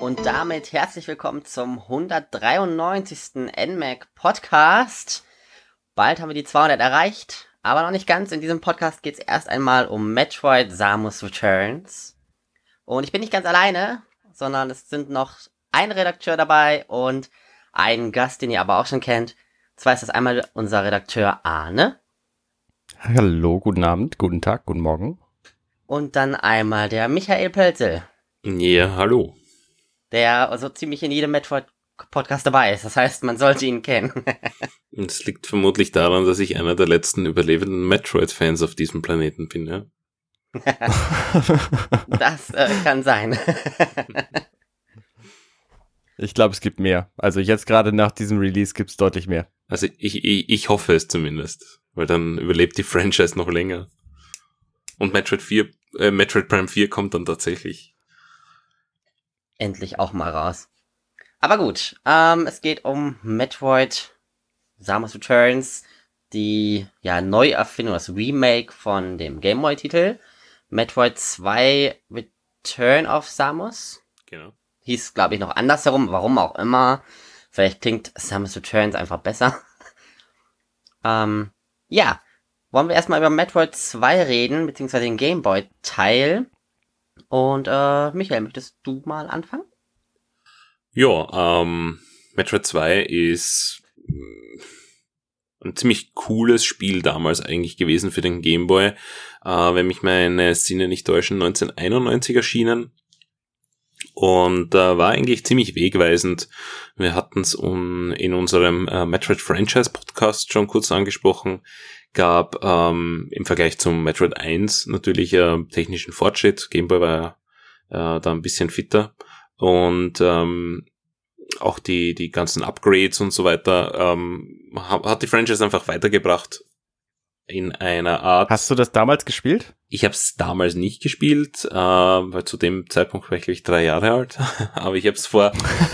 Und damit herzlich willkommen zum 193. NMAC Podcast. Bald haben wir die 200 erreicht, aber noch nicht ganz. In diesem Podcast geht es erst einmal um Metroid Samus Returns. Und ich bin nicht ganz alleine, sondern es sind noch ein Redakteur dabei und ein Gast, den ihr aber auch schon kennt. Zwar ist das einmal unser Redakteur Arne. Hallo, guten Abend, guten Tag, guten Morgen. Und dann einmal der Michael Pölzel. Ja, hallo. Der so ziemlich in jedem Metroid-Podcast dabei ist. Das heißt, man sollte ihn kennen. Das liegt vermutlich daran, dass ich einer der letzten überlebenden Metroid-Fans auf diesem Planeten bin, ja? Das kann sein. Ich glaube, es gibt mehr. Also jetzt gerade nach diesem Release gibt es deutlich mehr. Also ich hoffe es zumindest, weil dann überlebt die Franchise noch länger. Und Metroid Prime 4 kommt dann tatsächlich. Endlich auch mal raus. Aber gut, es geht um Metroid Samus Returns, die Neuerfindung, das Remake von dem Gameboy-Titel. Metroid 2 Return of Samus. Genau. Hieß, glaube ich, noch andersherum, warum auch immer. Vielleicht klingt Samus Returns einfach besser. Wollen wir erstmal über Metroid 2 reden, beziehungsweise den Gameboy-Teil. Und Michael, möchtest du mal anfangen? Ja, Metroid 2 ist ein ziemlich cooles Spiel damals eigentlich gewesen für den Gameboy. Wenn mich meine Sinne nicht täuschen, 1991 erschienen. Und war eigentlich ziemlich wegweisend. Wir hatten es in unserem Metroid Franchise Podcast schon kurz angesprochen. Gab im Vergleich zum Metroid 1 natürlich technischen Fortschritt. Gameboy war da ein bisschen fitter. Und auch die ganzen Upgrades und so weiter hat die Franchise einfach weitergebracht in einer Art. Hast du das damals gespielt? Ich habe es damals nicht gespielt, weil zu dem Zeitpunkt war ich, glaube ich, 3 Jahre alt. Aber ich habe es vor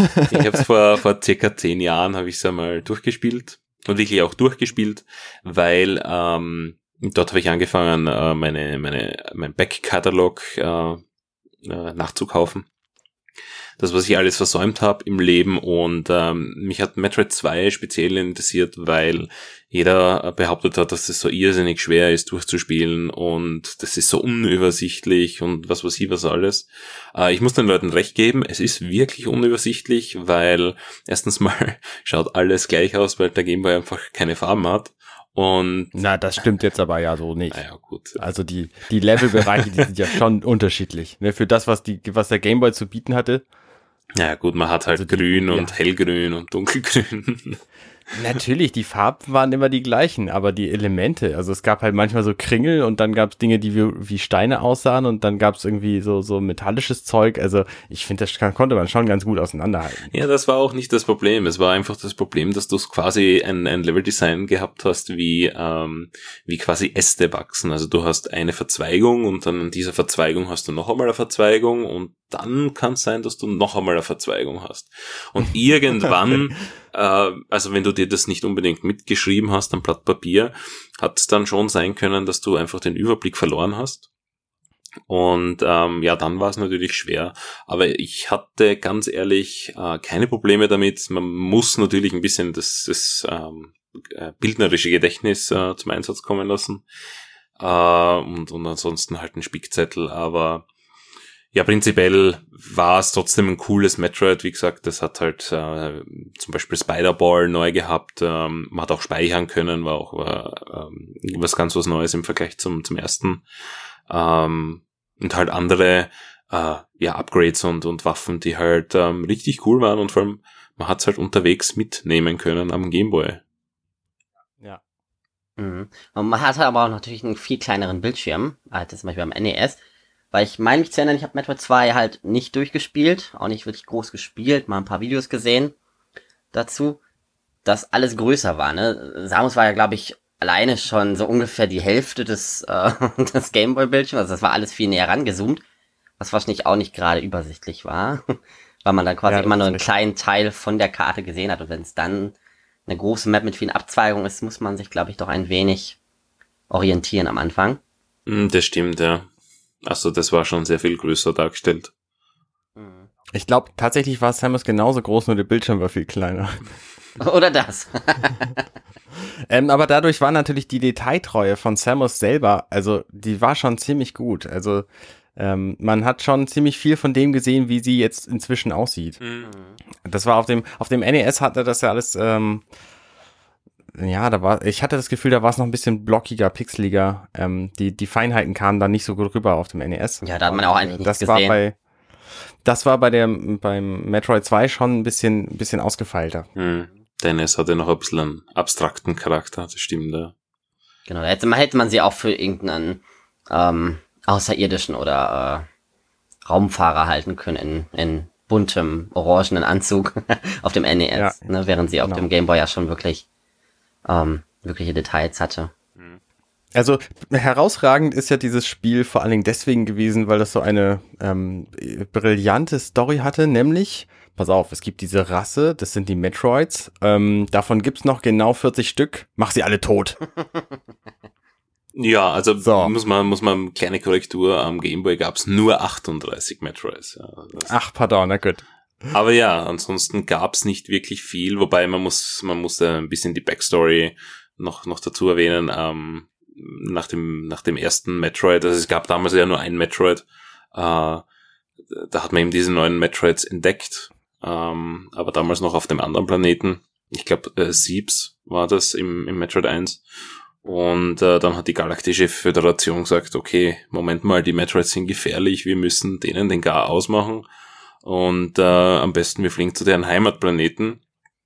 circa 10 Jahren habe ich es einmal durchgespielt und wirklich auch durchgespielt, weil dort habe ich angefangen, mein Backkatalog nachzukaufen. Das, was ich alles versäumt habe im Leben, und mich hat Metroid 2 speziell interessiert, weil jeder behauptet hat, dass es so irrsinnig schwer ist durchzuspielen und das ist so unübersichtlich und was weiß ich was alles. Ich muss den Leuten recht geben, es ist wirklich unübersichtlich, weil erstens mal schaut alles gleich aus, weil der Gameboy einfach keine Farben hat. Und na, das stimmt jetzt aber ja so nicht. Naja, gut. Also die Levelbereiche, die sind ja schon unterschiedlich. Ne, für das, was der Gameboy zu bieten hatte. Ja gut, man hat halt also grün und hellgrün und dunkelgrün. Natürlich, die Farben waren immer die gleichen, aber die Elemente, also es gab halt manchmal so Kringel und dann gab es Dinge, die wie Steine aussahen und dann gab es irgendwie so metallisches Zeug. Also ich finde, das konnte man schon ganz gut auseinanderhalten. Ja, das war auch nicht das Problem. Es war einfach das Problem, dass du quasi ein Leveldesign gehabt hast, wie quasi Äste wachsen. Also du hast eine Verzweigung und dann in dieser Verzweigung hast du noch einmal eine Verzweigung und dann kann es sein, dass du noch einmal eine Verzweigung hast. Und irgendwann also wenn du dir das nicht unbedingt mitgeschrieben hast am Blatt Papier, hat es dann schon sein können, dass du einfach den Überblick verloren hast. Und dann war es natürlich schwer. Aber ich hatte ganz ehrlich keine Probleme damit. Man muss natürlich ein bisschen das bildnerische Gedächtnis zum Einsatz kommen lassen. Und ansonsten halt ein Spickzettel, aber ja, prinzipiell war es trotzdem ein cooles Metroid. Wie gesagt, das hat halt zum Beispiel Spider-Ball neu gehabt. Man hat auch speichern können, war was ganz was Neues im Vergleich zum ersten. Und halt andere Upgrades und Waffen, die halt richtig cool waren. Und vor allem, man hat es halt unterwegs mitnehmen können am Gameboy. Ja. Mhm. Und man hatte aber auch natürlich einen viel kleineren Bildschirm, als zum Beispiel am NES. Weil ich meine mich zu erinnern, ich habe Metroid 2 halt nicht durchgespielt, auch nicht wirklich groß gespielt, mal ein paar Videos gesehen dazu, dass alles größer war, ne? Samus war ja, glaube ich, alleine schon so ungefähr die Hälfte des Gameboy-Bildschirms, also das war alles viel näher rangezoomt, was wahrscheinlich auch nicht gerade übersichtlich war, weil man dann quasi immer nur einen kleinen Teil von der Karte gesehen hat und wenn es dann eine große Map mit vielen Abzweigungen ist, muss man sich, glaube ich, doch ein wenig orientieren am Anfang. Das stimmt, ja. Also das war schon sehr viel größer dargestellt. Ich glaube, tatsächlich war Samus genauso groß, nur der Bildschirm war viel kleiner. Oder das. Aber dadurch war natürlich die Detailtreue von Samus selber, also die war schon ziemlich gut. Also man hat schon ziemlich viel von dem gesehen, wie sie jetzt inzwischen aussieht. Das war auf dem NES hatte das ja alles, ich hatte das Gefühl, da war es noch ein bisschen blockiger, pixeliger. Die Feinheiten kamen dann nicht so gut rüber auf dem NES. Ja, da hat man auch eigentlich nichts gesehen. Das war beim Metroid 2 schon ein bisschen ausgefeilter. Der NES hatte noch ein bisschen einen abstrakten Charakter, das stimmt, ja. Genau, da hätte man sie auch für irgendeinen außerirdischen oder Raumfahrer halten können in buntem, orangenen Anzug auf dem NES, ne, während sie auf dem Game Boy ja schon wirkliche Details hatte. Also herausragend ist ja dieses Spiel vor allen Dingen deswegen gewesen, weil das so eine brillante Story hatte, nämlich, pass auf, es gibt diese Rasse, das sind die Metroids, davon gibt's noch genau 40 Stück, mach sie alle tot. Ja, also muss man kleine Korrektur, am Game Boy gab's nur 38 Metroids. Ja, ach, pardon, na gut. Aber ja, ansonsten gab's nicht wirklich viel, wobei man muss ein bisschen die Backstory noch dazu erwähnen, nach dem ersten Metroid, also es gab damals ja nur ein Metroid, da hat man eben diese neuen Metroids entdeckt, aber damals noch auf dem anderen Planeten, ich glaube Seeps war das im Metroid 1, und dann hat die Galaktische Föderation gesagt, okay, Moment mal, die Metroids sind gefährlich, wir müssen denen den Gar ausmachen, und am besten wir fliegen zu deren Heimatplaneten.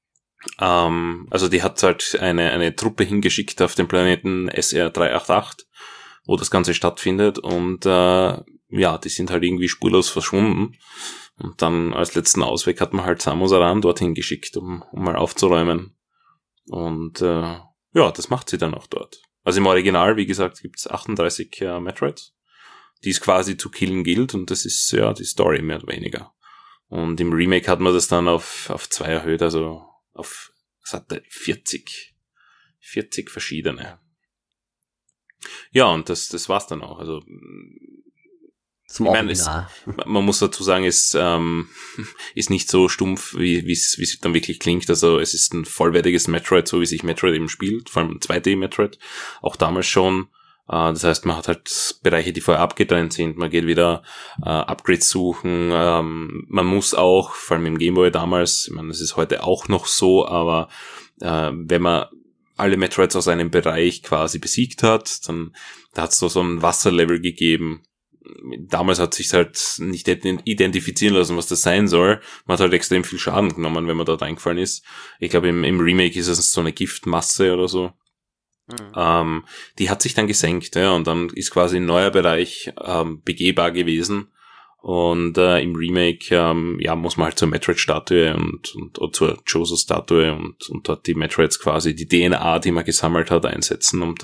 Also die hat halt eine Truppe hingeschickt auf den Planeten SR388, wo das Ganze stattfindet, und die sind halt irgendwie spurlos verschwunden, und dann als letzten Ausweg hat man halt Samus Aran dorthin geschickt, um mal aufzuräumen, und das macht sie dann auch dort. Also im Original, wie gesagt, gibt's 38 Metroids, die es quasi zu killen gilt, und das ist ja die Story mehr oder weniger. Und im Remake hat man das dann auf 2 erhöht, also es hatte 40 verschiedene. Ja, und das war's dann auch. Also zum Original. Man muss dazu sagen, es ist nicht so stumpf, wie es dann wirklich klingt. Also es ist ein vollwertiges Metroid, so wie sich Metroid eben spielt, vor allem ein 2D-Metroid, auch damals schon. Das heißt, man hat halt Bereiche, die vorher abgetrennt sind. Man geht wieder Upgrades suchen. Man muss auch, vor allem im Gameboy damals, ich meine, das ist heute auch noch so, aber wenn man alle Metroids aus einem Bereich quasi besiegt hat, dann da hat es so ein Wasserlevel gegeben. Damals hat sich halt nicht identifizieren lassen, was das sein soll. Man hat halt extrem viel Schaden genommen, wenn man dort eingefallen ist. Ich glaube, im Remake ist es so eine Giftmasse oder so. Die hat sich dann gesenkt, ja, und dann ist quasi ein neuer Bereich begehbar gewesen, und im Remake muss man halt zur Metroid-Statue und zur Joso-Statue und dort die Metroids quasi, die DNA, die man gesammelt hat, einsetzen, um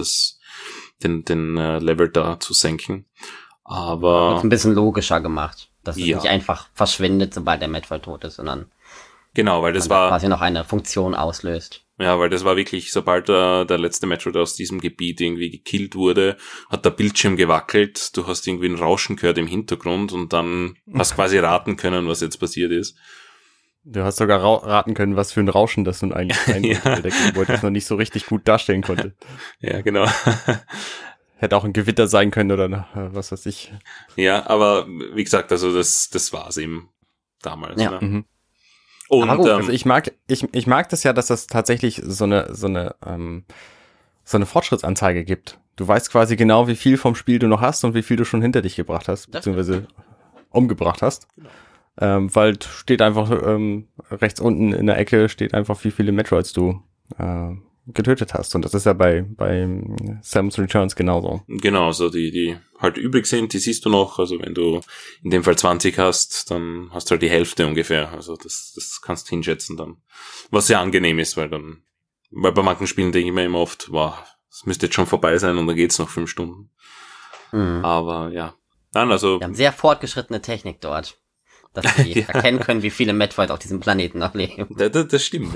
den Level da zu senken. Aber das ist ein bisschen logischer gemacht, dass es nicht einfach verschwindet, sobald der Metroid tot ist, sondern genau, weil das war quasi noch eine Funktion auslöst. Ja, weil das war wirklich, sobald der letzte Metroid aus diesem Gebiet irgendwie gekillt wurde, hat der Bildschirm gewackelt, du hast irgendwie ein Rauschen gehört im Hintergrund, und dann hast quasi raten können, was jetzt passiert ist. Du hast sogar raten können, was für ein Rauschen das nun eigentlich sein ja. Der Game Boy das noch nicht so richtig gut darstellen konnte. Ja, genau. Hätte auch ein Gewitter sein können oder was weiß ich. Ja, aber wie gesagt, also das war's eben damals. Ja. Ne? Mhm. Und also ich mag das ja, dass das tatsächlich so eine Fortschrittsanzeige gibt. Du weißt quasi genau, wie viel vom Spiel du noch hast und wie viel du schon hinter dich gebracht hast, beziehungsweise umgebracht hast. Genau. Weil steht einfach rechts unten in der Ecke steht einfach, wie viele Metroids du getötet hast. Und das ist ja bei Samus Returns genauso. Genau, so die halt übrig sind, die siehst du noch. Also wenn du in dem Fall 20 hast, dann hast du halt die Hälfte ungefähr. Also das kannst du hinschätzen dann. Was sehr angenehm ist, weil bei manchen Spielen denke ich mir immer oft, wow, das müsste jetzt schon vorbei sein, und dann geht's noch 5 Stunden. Mhm. Aber ja. Dann also. Wir haben sehr fortgeschrittene Technik dort, dass sie erkennen können, wie viele Metroid auf diesem Planeten noch leben. Das stimmt.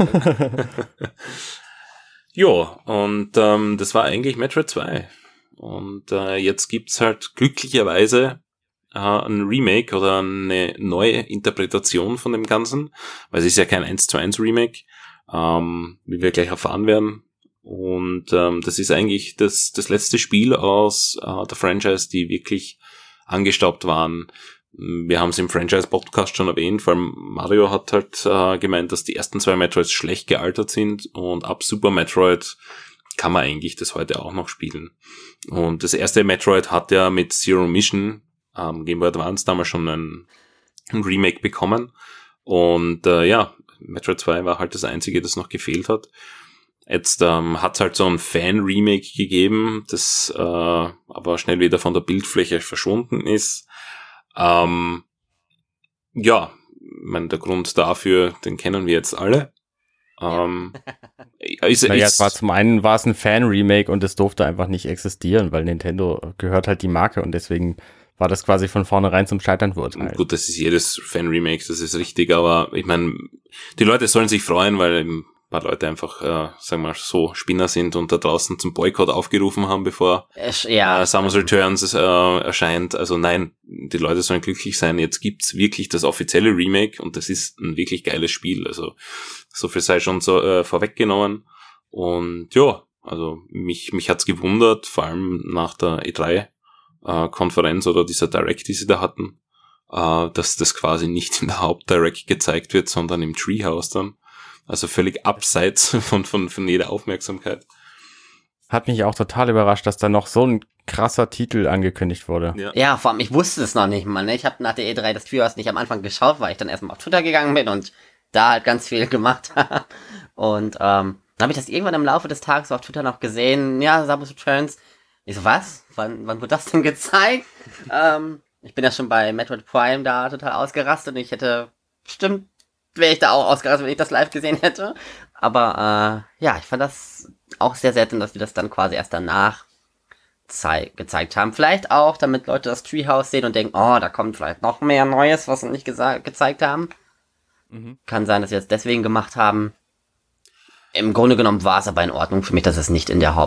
Ja, und das war eigentlich Metroid 2. Und jetzt gibt's halt glücklicherweise ein Remake oder eine neue Interpretation von dem Ganzen, weil es ist ja kein 1:1 Remake, wie wir gleich erfahren werden. Und das ist eigentlich das letzte Spiel aus der Franchise, die wirklich angestaubt waren. Wir haben es im Franchise-Podcast schon erwähnt, vor allem Mario hat halt gemeint, dass die ersten 2 Metroids schlecht gealtert sind und ab Super Metroid kann man eigentlich das heute auch noch spielen. Und das erste Metroid hat ja mit Zero Mission Game Boy Advance damals schon ein Remake bekommen. Und Metroid 2 war halt das einzige, das noch gefehlt hat. Jetzt hat es halt so ein Fan-Remake gegeben, das aber schnell wieder von der Bildfläche verschwunden ist. Der Grund dafür, den kennen wir jetzt alle. Zum einen war es ein Fan-Remake und es durfte einfach nicht existieren, weil Nintendo gehört halt die Marke und deswegen war das quasi von vornherein zum Scheitern verurteilt. Gut, das ist jedes Fan-Remake, das ist richtig, aber ich meine, die Leute sollen sich freuen, weil ein paar Leute einfach, sagen wir mal, so Spinner sind und da draußen zum Boykott aufgerufen haben, bevor Samus Returns erscheint. Also nein, die Leute sollen glücklich sein. Jetzt gibt's wirklich das offizielle Remake und das ist ein wirklich geiles Spiel. Also so viel sei schon so vorweggenommen. Und ja, also mich hat's gewundert, vor allem nach der E3-Konferenz oder dieser Direct, die sie da hatten, dass das quasi nicht in der Hauptdirect gezeigt wird, sondern im Treehouse dann. Also völlig abseits von jeder Aufmerksamkeit. Hat mich auch total überrascht, dass da noch so ein krasser Titel angekündigt wurde. Ja, vor allem, ich wusste es noch nicht mal. Ne? Ich habe nach der E3 das Treehouse nicht am Anfang geschaut, weil ich dann erstmal auf Twitter gegangen bin und da halt ganz viel gemacht habe. Und dann habe ich das irgendwann im Laufe des Tages auf Twitter noch gesehen. Ja, Samus Returns. Ich so, was? Wann wurde das denn gezeigt? Ich bin ja schon bei Metroid Prime da total ausgerastet und ich hätte bestimmt wäre ich da auch ausgerastet, wenn ich das live gesehen hätte. Aber ich fand das auch sehr selten, dass wir das dann quasi erst danach gezeigt haben. Vielleicht auch, damit Leute das Treehouse sehen und denken, da kommt vielleicht noch mehr Neues, was wir nicht gezeigt haben. Kann sein, dass wir es deswegen gemacht haben. Im Grunde genommen war es aber in Ordnung für mich, dass es nicht in der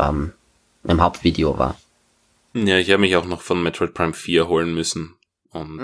im Hauptvideo war. Ja, ich habe mich auch noch von Metroid Prime 4 holen müssen. Und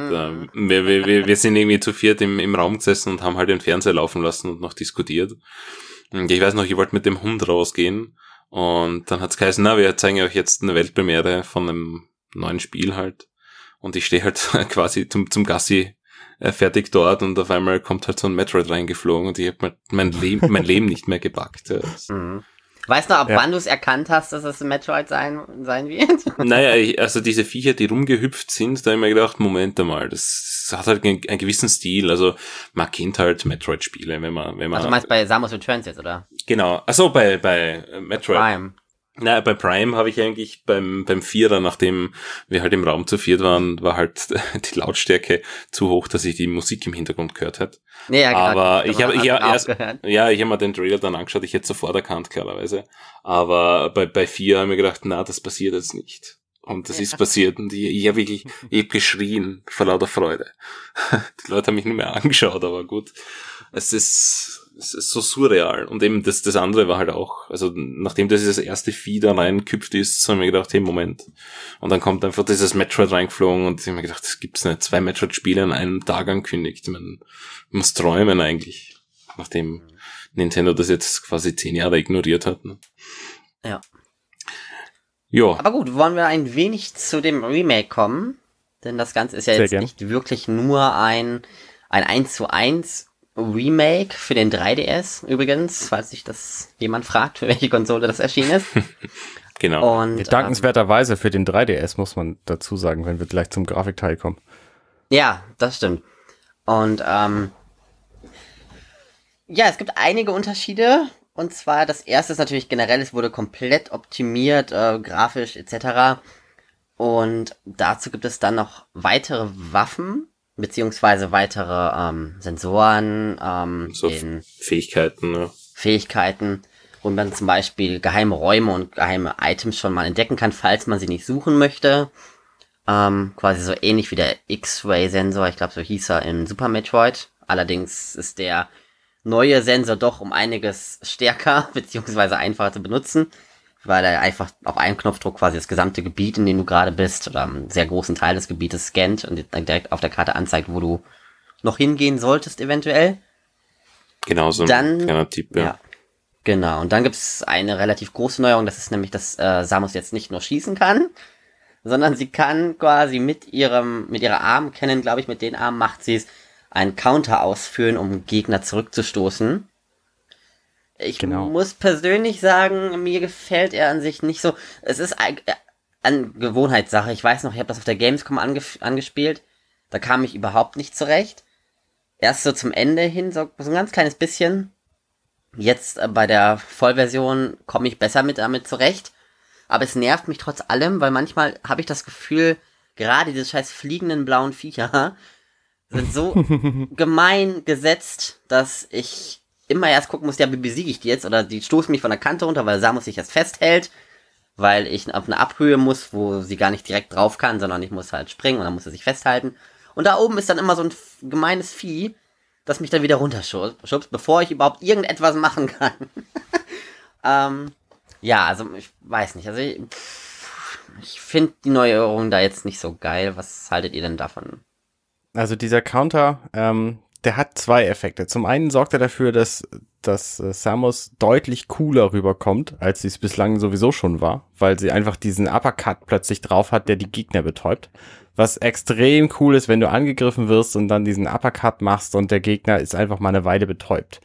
wir sind irgendwie zu viert im Raum gesessen und haben halt den Fernseher laufen lassen und noch diskutiert. Und ich weiß noch, ich wollte mit dem Hund rausgehen und dann hat's geheißen, wir zeigen euch jetzt eine Weltpremiere von einem neuen Spiel halt. Und ich stehe halt quasi zum Gassi fertig dort und auf einmal kommt halt so ein Metroid reingeflogen und ich habe mein Leben nicht mehr gepackt. Ja. Weißt du, ab wann du es erkannt hast, dass es ein Metroid sein wird? Naja, also diese Viecher, die rumgehüpft sind, da habe ich mir gedacht, Moment einmal, das hat halt einen gewissen Stil, also man kennt halt Metroid-Spiele, wenn man... Also du meinst bei Samus Returns jetzt, oder? Genau, achso, bei Metroid. Prime. Na, bei Prime habe ich eigentlich beim Vierer, nachdem wir halt im Raum zu viert waren, war halt die Lautstärke zu hoch, dass ich die Musik im Hintergrund gehört hätte. Ja, genau. Aber ich habe mir den Trailer dann angeschaut, ich hätte sofort erkannt, klarerweise. Aber bei 4 habe ich mir gedacht, das passiert jetzt nicht. Und das ist passiert und ich habe wirklich, ich hab geschrien vor lauter Freude. Die Leute haben mich nicht mehr angeschaut, aber gut. Es ist so surreal. Und eben das andere war halt auch, also nachdem das erste Vieh da reinküpft ist, so habe ich mir gedacht, hey, Moment. Und dann kommt einfach dieses Metroid reingeflogen und ich habe mir gedacht, das gibt's nicht. 2 Metroid-Spiele an einem Tag ankündigt. Man muss träumen eigentlich. Nachdem Nintendo das jetzt quasi 10 Jahre ignoriert hat. Ne? Ja. Ja. Aber gut, wollen wir ein wenig zu dem Remake kommen? Denn das Ganze ist ja jetzt nicht wirklich nur ein 1:1 Remake für den 3DS, übrigens, falls sich das jemand fragt, für welche Konsole das erschienen ist. Genau. Und dankenswerterweise für den 3DS, muss man dazu sagen, wenn wir gleich zum Grafikteil kommen. Ja, das stimmt. Und es gibt einige Unterschiede. Und zwar, das erste ist natürlich generell, es wurde komplett optimiert, grafisch etc. Und dazu gibt es dann noch weitere Waffen, beziehungsweise weitere Sensoren, Fähigkeiten, ne? Fähigkeiten, wo man zum Beispiel geheime Räume und geheime Items schon mal entdecken kann, falls man sie nicht suchen möchte. Quasi so ähnlich wie der X-Ray-Sensor, ich glaube so hieß er in Super Metroid. Allerdings ist der neue Sensor doch um einiges stärker, beziehungsweise einfacher zu benutzen. weil er einfach auf einen Knopfdruck quasi das gesamte Gebiet, in dem du gerade bist, oder einen sehr großen Teil des Gebietes scannt und dann direkt auf der Karte anzeigt, wo du noch hingehen solltest eventuell. Genau, so ein kleiner Tipp, ja. Genau, und dann gibt's eine relativ große Neuerung, das ist nämlich, dass Samus jetzt nicht nur schießen kann, sondern sie kann quasi mit ihrer Armcannon, glaube ich, mit den Armen macht sie es, einen Counter ausführen, um Gegner zurückzustoßen. Ich muss persönlich sagen, mir gefällt er an sich nicht so. Es ist eine Gewohnheitssache. Ich weiß noch, ich habe das auf der Gamescom angespielt. Da kam ich überhaupt nicht zurecht. Erst so zum Ende hin, so ein ganz kleines bisschen. Jetzt bei der Vollversion komme ich besser damit zurecht. Aber es nervt mich trotz allem, weil manchmal habe ich das Gefühl, gerade diese scheiß fliegenden blauen Viecher sind so gemein gesetzt, dass ich immer erst gucken muss, ja, wie besiege ich die jetzt? Oder die stoßen mich von der Kante runter, weil Samus sich erst festhält, weil ich auf eine Abhöhe muss, wo sie gar nicht direkt drauf kann, sondern ich muss halt springen und dann muss sie sich festhalten. Und da oben ist dann immer so ein gemeines Vieh, das mich dann wieder runterschubst, bevor ich überhaupt irgendetwas machen kann. Ja, also ich weiß nicht, also ich finde die Neuerung da jetzt nicht so geil. Was haltet ihr denn davon? Also dieser Counter, der hat zwei Effekte. Zum einen sorgt er dafür, dass Samus deutlich cooler rüberkommt, als sie es bislang sowieso schon war, weil sie einfach diesen Uppercut plötzlich drauf hat, der die Gegner betäubt. Was extrem cool ist, wenn du angegriffen wirst und dann diesen Uppercut machst und der Gegner ist einfach mal eine Weile betäubt.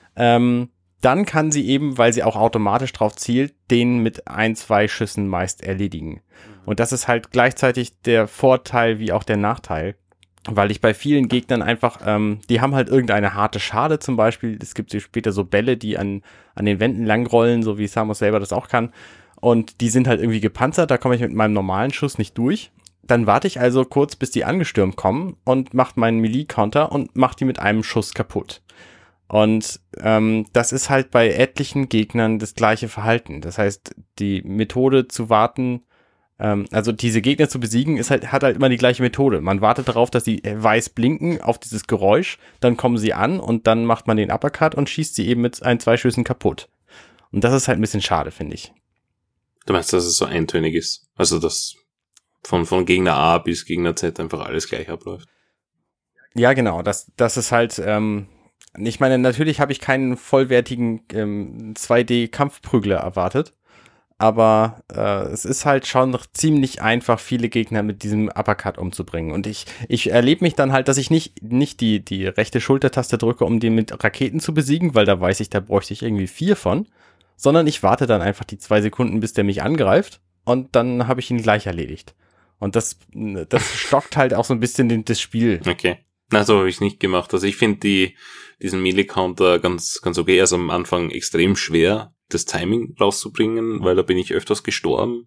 Dann kann sie eben, weil sie auch automatisch drauf zielt, den mit 1-2 Schüssen meist erledigen. Und das ist halt gleichzeitig der Vorteil wie auch der Nachteil. Weil ich bei vielen Gegnern einfach, die haben halt irgendeine harte Schale zum Beispiel. Es gibt später so Bälle, die an den Wänden langrollen, so wie Samus selber das auch kann. Und die sind halt irgendwie gepanzert, da komme ich mit meinem normalen Schuss nicht durch. Dann warte ich also kurz, bis die angestürmt kommen und mache meinen Melee-Counter und mache die mit einem Schuss kaputt. Und das ist halt bei etlichen Gegnern das gleiche Verhalten. Das heißt, die Methode zu warten, also diese Gegner zu besiegen, hat halt immer die gleiche Methode. Man wartet darauf, dass sie weiß blinken auf dieses Geräusch, dann kommen sie an und dann macht man den Uppercut und schießt sie eben mit 1-2 Schüssen kaputt. Und das ist halt ein bisschen schade, finde ich. Du meinst, dass es so eintönig ist? Also, dass von Gegner A bis Gegner Z einfach alles gleich abläuft? Ja, genau. Das ist halt, ich meine, natürlich habe ich keinen vollwertigen 2D-Kampfprügler erwartet. Aber es ist halt schon noch ziemlich einfach, viele Gegner mit diesem Uppercut umzubringen. Und ich erlebe mich dann halt, dass ich nicht die rechte Schultertaste drücke, um den mit Raketen zu besiegen, weil da weiß ich, da bräuchte ich irgendwie 4 von. Sondern ich warte dann einfach die 2 Sekunden, bis der mich angreift. Und dann habe ich ihn gleich erledigt. Und das stockt halt auch so ein bisschen das Spiel. Okay. Na, so habe ich nicht gemacht. Also ich finde diesen Melee-Counter ganz okay. Also am Anfang extrem schwer, das Timing rauszubringen, weil da bin ich öfters gestorben.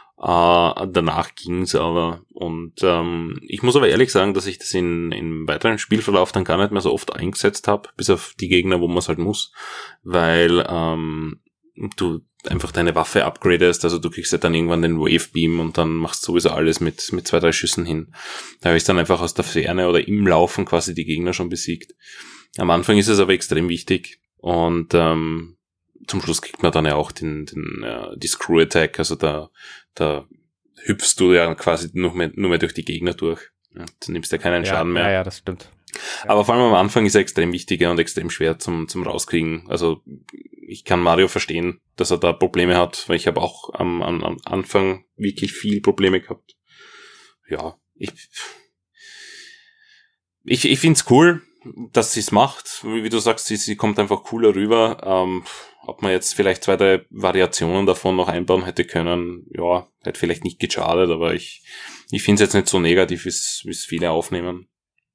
Danach ging's aber. Und ich muss aber ehrlich sagen, dass ich das im weiteren Spielverlauf dann gar nicht mehr so oft eingesetzt habe, bis auf die Gegner, wo man es halt muss. Weil du einfach deine Waffe upgradest, also du kriegst ja dann irgendwann den Wave Beam und dann machst sowieso alles mit 2-3 Schüssen hin. Da habe ich dann einfach aus der Ferne oder im Laufen quasi die Gegner schon besiegt. Am Anfang ist es aber extrem wichtig und zum Schluss kriegt man dann ja auch die Screw Attack, also da hüpfst du ja quasi nur mehr durch die Gegner durch. Du nimmst ja keinen Schaden mehr. Ja, das stimmt. Aber vor allem am Anfang ist er extrem wichtig und extrem schwer zum rauskriegen. Also ich kann Mario verstehen, dass er da Probleme hat, weil ich habe auch am Anfang wirklich viel Probleme gehabt. Ja, ich find's cool, dass sie es macht. Wie du sagst, sie kommt einfach cooler rüber. Ob man jetzt vielleicht 2-3 Variationen davon noch einbauen hätte können, ja, hätte vielleicht nicht geschadet, aber ich finde es jetzt nicht so negativ, wie es viele aufnehmen.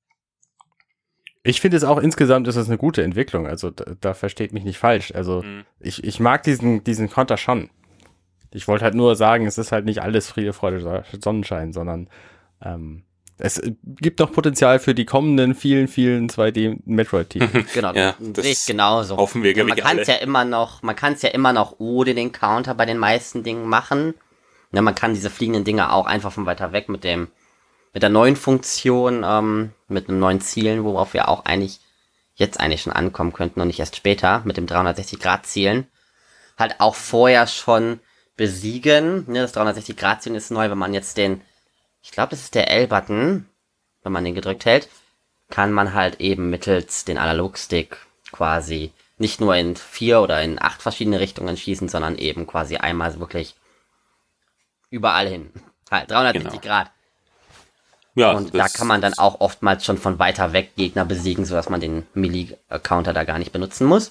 Ich finde es auch insgesamt ist es eine gute Entwicklung, also da versteht mich nicht falsch. Also ich mag diesen Konter schon. Ich wollte halt nur sagen, es ist halt nicht alles Friede, Freude, Sonnenschein, sondern es gibt noch Potenzial für die kommenden vielen 2D-Metroid-Titel. Genau, ja, das sehe ich genauso. Hoffen wir, glaube ich, alle. Man kann es ja immer noch ohne den Counter bei den meisten Dingen machen. Ja, man kann diese fliegenden Dinger auch einfach von weiter weg mit der neuen Funktion, mit einem neuen Zielen, worauf wir auch jetzt schon ankommen könnten und nicht erst später, mit dem 360-Grad-Zielen, halt auch vorher schon besiegen. Ne, das 360-Grad-Ziehen ist neu, wenn man jetzt ich glaube, das ist der L-Button, wenn man den gedrückt hält, kann man halt eben mittels den Analogstick quasi nicht nur in 4 oder in 8 verschiedene Richtungen schießen, sondern eben quasi einmal wirklich überall hin. Halt 360 Grad. Ja, und da kann man dann auch oftmals schon von weiter weg Gegner besiegen, sodass man den Melee-Counter da gar nicht benutzen muss.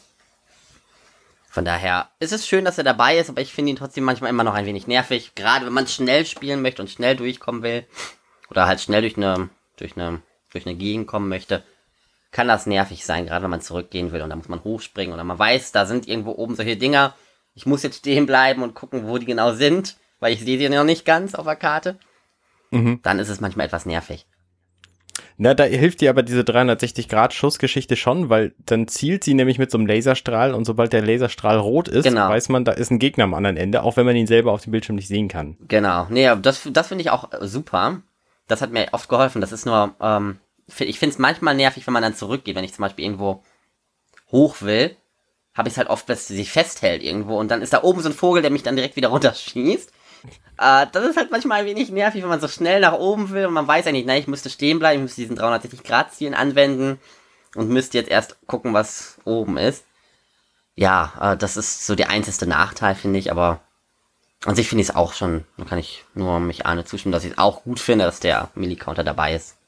Von daher ist es schön, dass er dabei ist, aber ich finde ihn trotzdem manchmal immer noch ein wenig nervig. Gerade wenn man schnell spielen möchte und schnell durchkommen will. Oder halt schnell durch eine Gegend kommen möchte. Kann das nervig sein, gerade wenn man zurückgehen will und da muss man hochspringen. Oder man weiß, da sind irgendwo oben solche Dinger. Ich muss jetzt stehen bleiben und gucken, wo die genau sind. Weil ich sehe sie noch nicht ganz auf der Karte. Dann ist es manchmal etwas nervig. Na, da hilft dir aber diese 360-Grad-Schussgeschichte schon, weil dann zielt sie nämlich mit so einem Laserstrahl und sobald der Laserstrahl rot ist, weiß man, da ist ein Gegner am anderen Ende, auch wenn man ihn selber auf dem Bildschirm nicht sehen kann. Genau. Nee, das finde ich auch super. Das hat mir oft geholfen. Das ist nur, ich finde es manchmal nervig, wenn man dann zurückgeht, wenn ich zum Beispiel irgendwo hoch will, habe ich es halt oft, dass sie sich festhält irgendwo und dann ist da oben so ein Vogel, der mich dann direkt wieder runterschießt. Das ist halt manchmal ein wenig nervig, wenn man so schnell nach oben will und man weiß eigentlich, nein, ich müsste stehen bleiben, ich müsste diesen 360-Grad-Zielen anwenden und müsste jetzt erst gucken, was oben ist. Ja, das ist so der einzige Nachteil, finde ich, aber an sich finde ich es auch schon, da kann ich nur mich Arne zustimmen, dass ich es auch gut finde, dass der Melee-Counter dabei ist.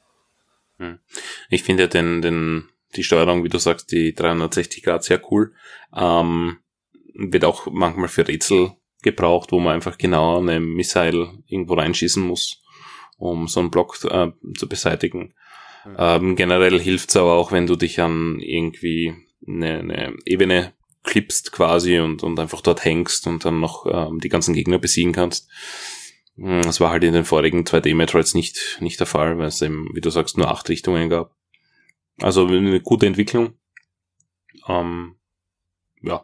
Ich finde die Steuerung, wie du sagst, die 360 Grad sehr cool. Wird auch manchmal für Rätsel gebraucht, wo man einfach genau eine Missile irgendwo reinschießen muss, um so einen Block zu beseitigen. Generell hilft's aber auch, wenn du dich an irgendwie eine Ebene klippst quasi und einfach dort hängst und dann noch die ganzen Gegner besiegen kannst. Das war halt in den vorigen 2D-Metroids nicht der Fall, weil es eben, wie du sagst, nur 8 Richtungen gab. Also eine gute Entwicklung. Ja.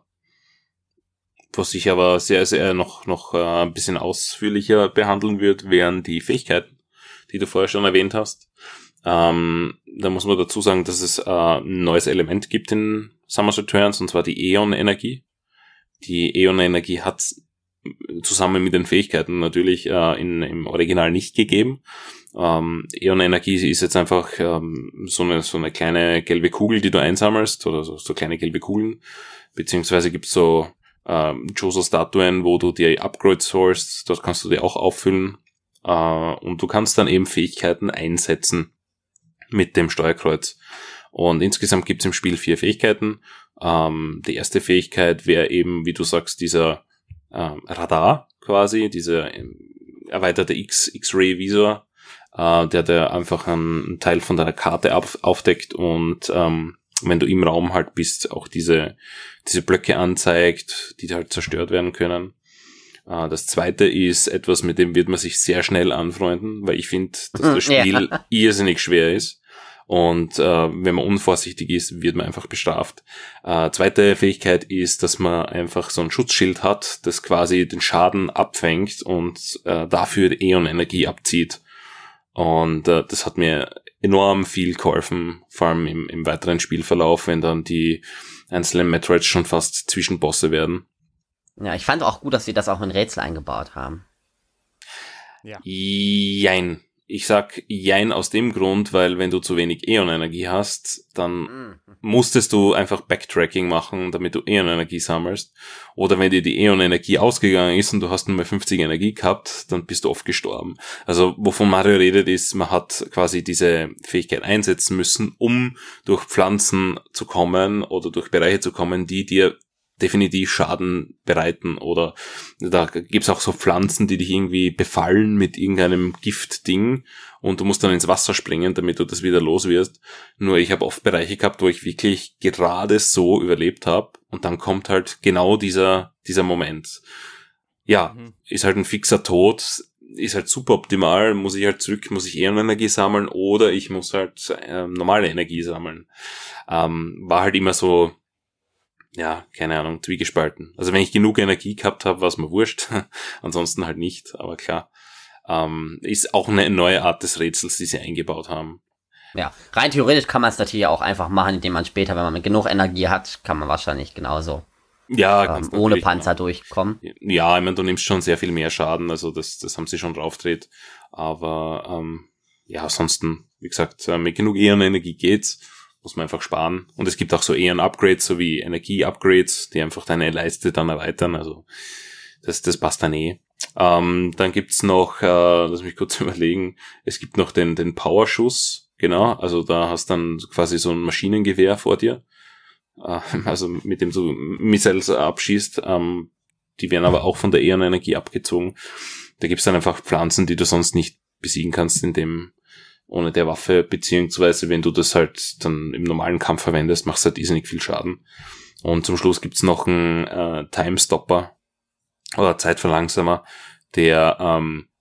Was ich aber sehr, sehr noch ein bisschen ausführlicher behandeln wird, wären die Fähigkeiten, die du vorher schon erwähnt hast. Da muss man dazu sagen, dass es ein neues Element gibt in Samus Returns, und zwar die Aeon-Energie. Die Aeon-Energie hat zusammen mit den Fähigkeiten natürlich im Original nicht gegeben. Aeon-Energie ist jetzt einfach so eine kleine gelbe Kugel, die du einsammelst, oder so kleine gelbe Kugeln, beziehungsweise gibt's so Joso-Statuen, wo du dir Upgrades holst, das kannst du dir auch auffüllen, und du kannst dann eben Fähigkeiten einsetzen mit dem Steuerkreuz. Und insgesamt gibt's im Spiel 4 Fähigkeiten. Die erste Fähigkeit wäre eben, wie du sagst, dieser Radar quasi, dieser erweiterte X-Ray-Visor, der einfach einen Teil von deiner Karte aufdeckt und wenn du im Raum halt bist, auch diese Blöcke anzeigt, die halt zerstört werden können. Das zweite ist etwas, mit dem wird man sich sehr schnell anfreunden, weil ich finde, dass das Spiel irrsinnig schwer ist. Und wenn man unvorsichtig ist, wird man einfach bestraft. Zweite Fähigkeit ist, dass man einfach so ein Schutzschild hat, das quasi den Schaden abfängt und dafür Aeon-Energie abzieht. Und das hat mir enorm viel geholfen, vor allem im weiteren Spielverlauf, wenn dann die einzelnen Metroids schon fast Zwischenbosse werden. Ja, ich fand auch gut, dass sie das auch in Rätsel eingebaut haben. Ja. Jein. Ich sag jein aus dem Grund, weil wenn du zu wenig Aeon-Energie hast, dann musstest du einfach Backtracking machen, damit du Aeon-Energie sammelst. Oder wenn dir die Aeon-Energie ausgegangen ist und du hast nur mehr 50 Energie gehabt, dann bist du oft gestorben. Also wovon Mario redet ist, man hat quasi diese Fähigkeit einsetzen müssen, um durch Pflanzen zu kommen oder durch Bereiche zu kommen, die dir definitiv Schaden bereiten, oder da gibt's auch so Pflanzen, die dich irgendwie befallen mit irgendeinem Giftding und du musst dann ins Wasser springen, damit du das wieder los wirst. Nur ich habe oft Bereiche gehabt, wo ich wirklich gerade so überlebt habe und dann kommt halt genau dieser Moment. Ja, ist halt ein fixer Tod, ist halt super optimal, muss ich Aeon-Energie sammeln oder ich muss halt normale Energie sammeln. War halt immer so, ja, keine Ahnung, zwiegespalten. Also wenn ich genug Energie gehabt habe, war es mir wurscht. Ansonsten halt nicht, aber klar. Ist auch eine neue Art des Rätsels, die sie eingebaut haben. Ja, rein theoretisch kann man es natürlich auch einfach machen, indem man später, wenn man genug Energie hat, kann man wahrscheinlich genauso Ja, kannst ohne natürlich Panzer machen. durchkommen. Ja, ich meine, du nimmst schon sehr viel mehr Schaden, also das haben sie schon draufgedreht. Aber ja, ansonsten, wie gesagt, mit genug Eon-Energie geht's, muss man einfach sparen. Und es gibt auch so Eon-Upgrades, so wie Energie-Upgrades, die einfach deine Leiste dann erweitern, also das passt dann eh. Dann gibt's noch, lass mich kurz überlegen, es gibt noch den Powerschuss, genau, also da hast dann quasi so ein Maschinengewehr vor dir, also mit dem du Missiles abschießt, die werden aber auch von der Eon-Energie abgezogen. Da gibt's dann einfach Pflanzen, die du sonst nicht besiegen kannst, ohne der Waffe, beziehungsweise wenn du das halt dann im normalen Kampf verwendest, machst du halt irrsinnig viel Schaden. Und zum Schluss gibt's noch einen Time-Stopper oder Zeitverlangsamer, der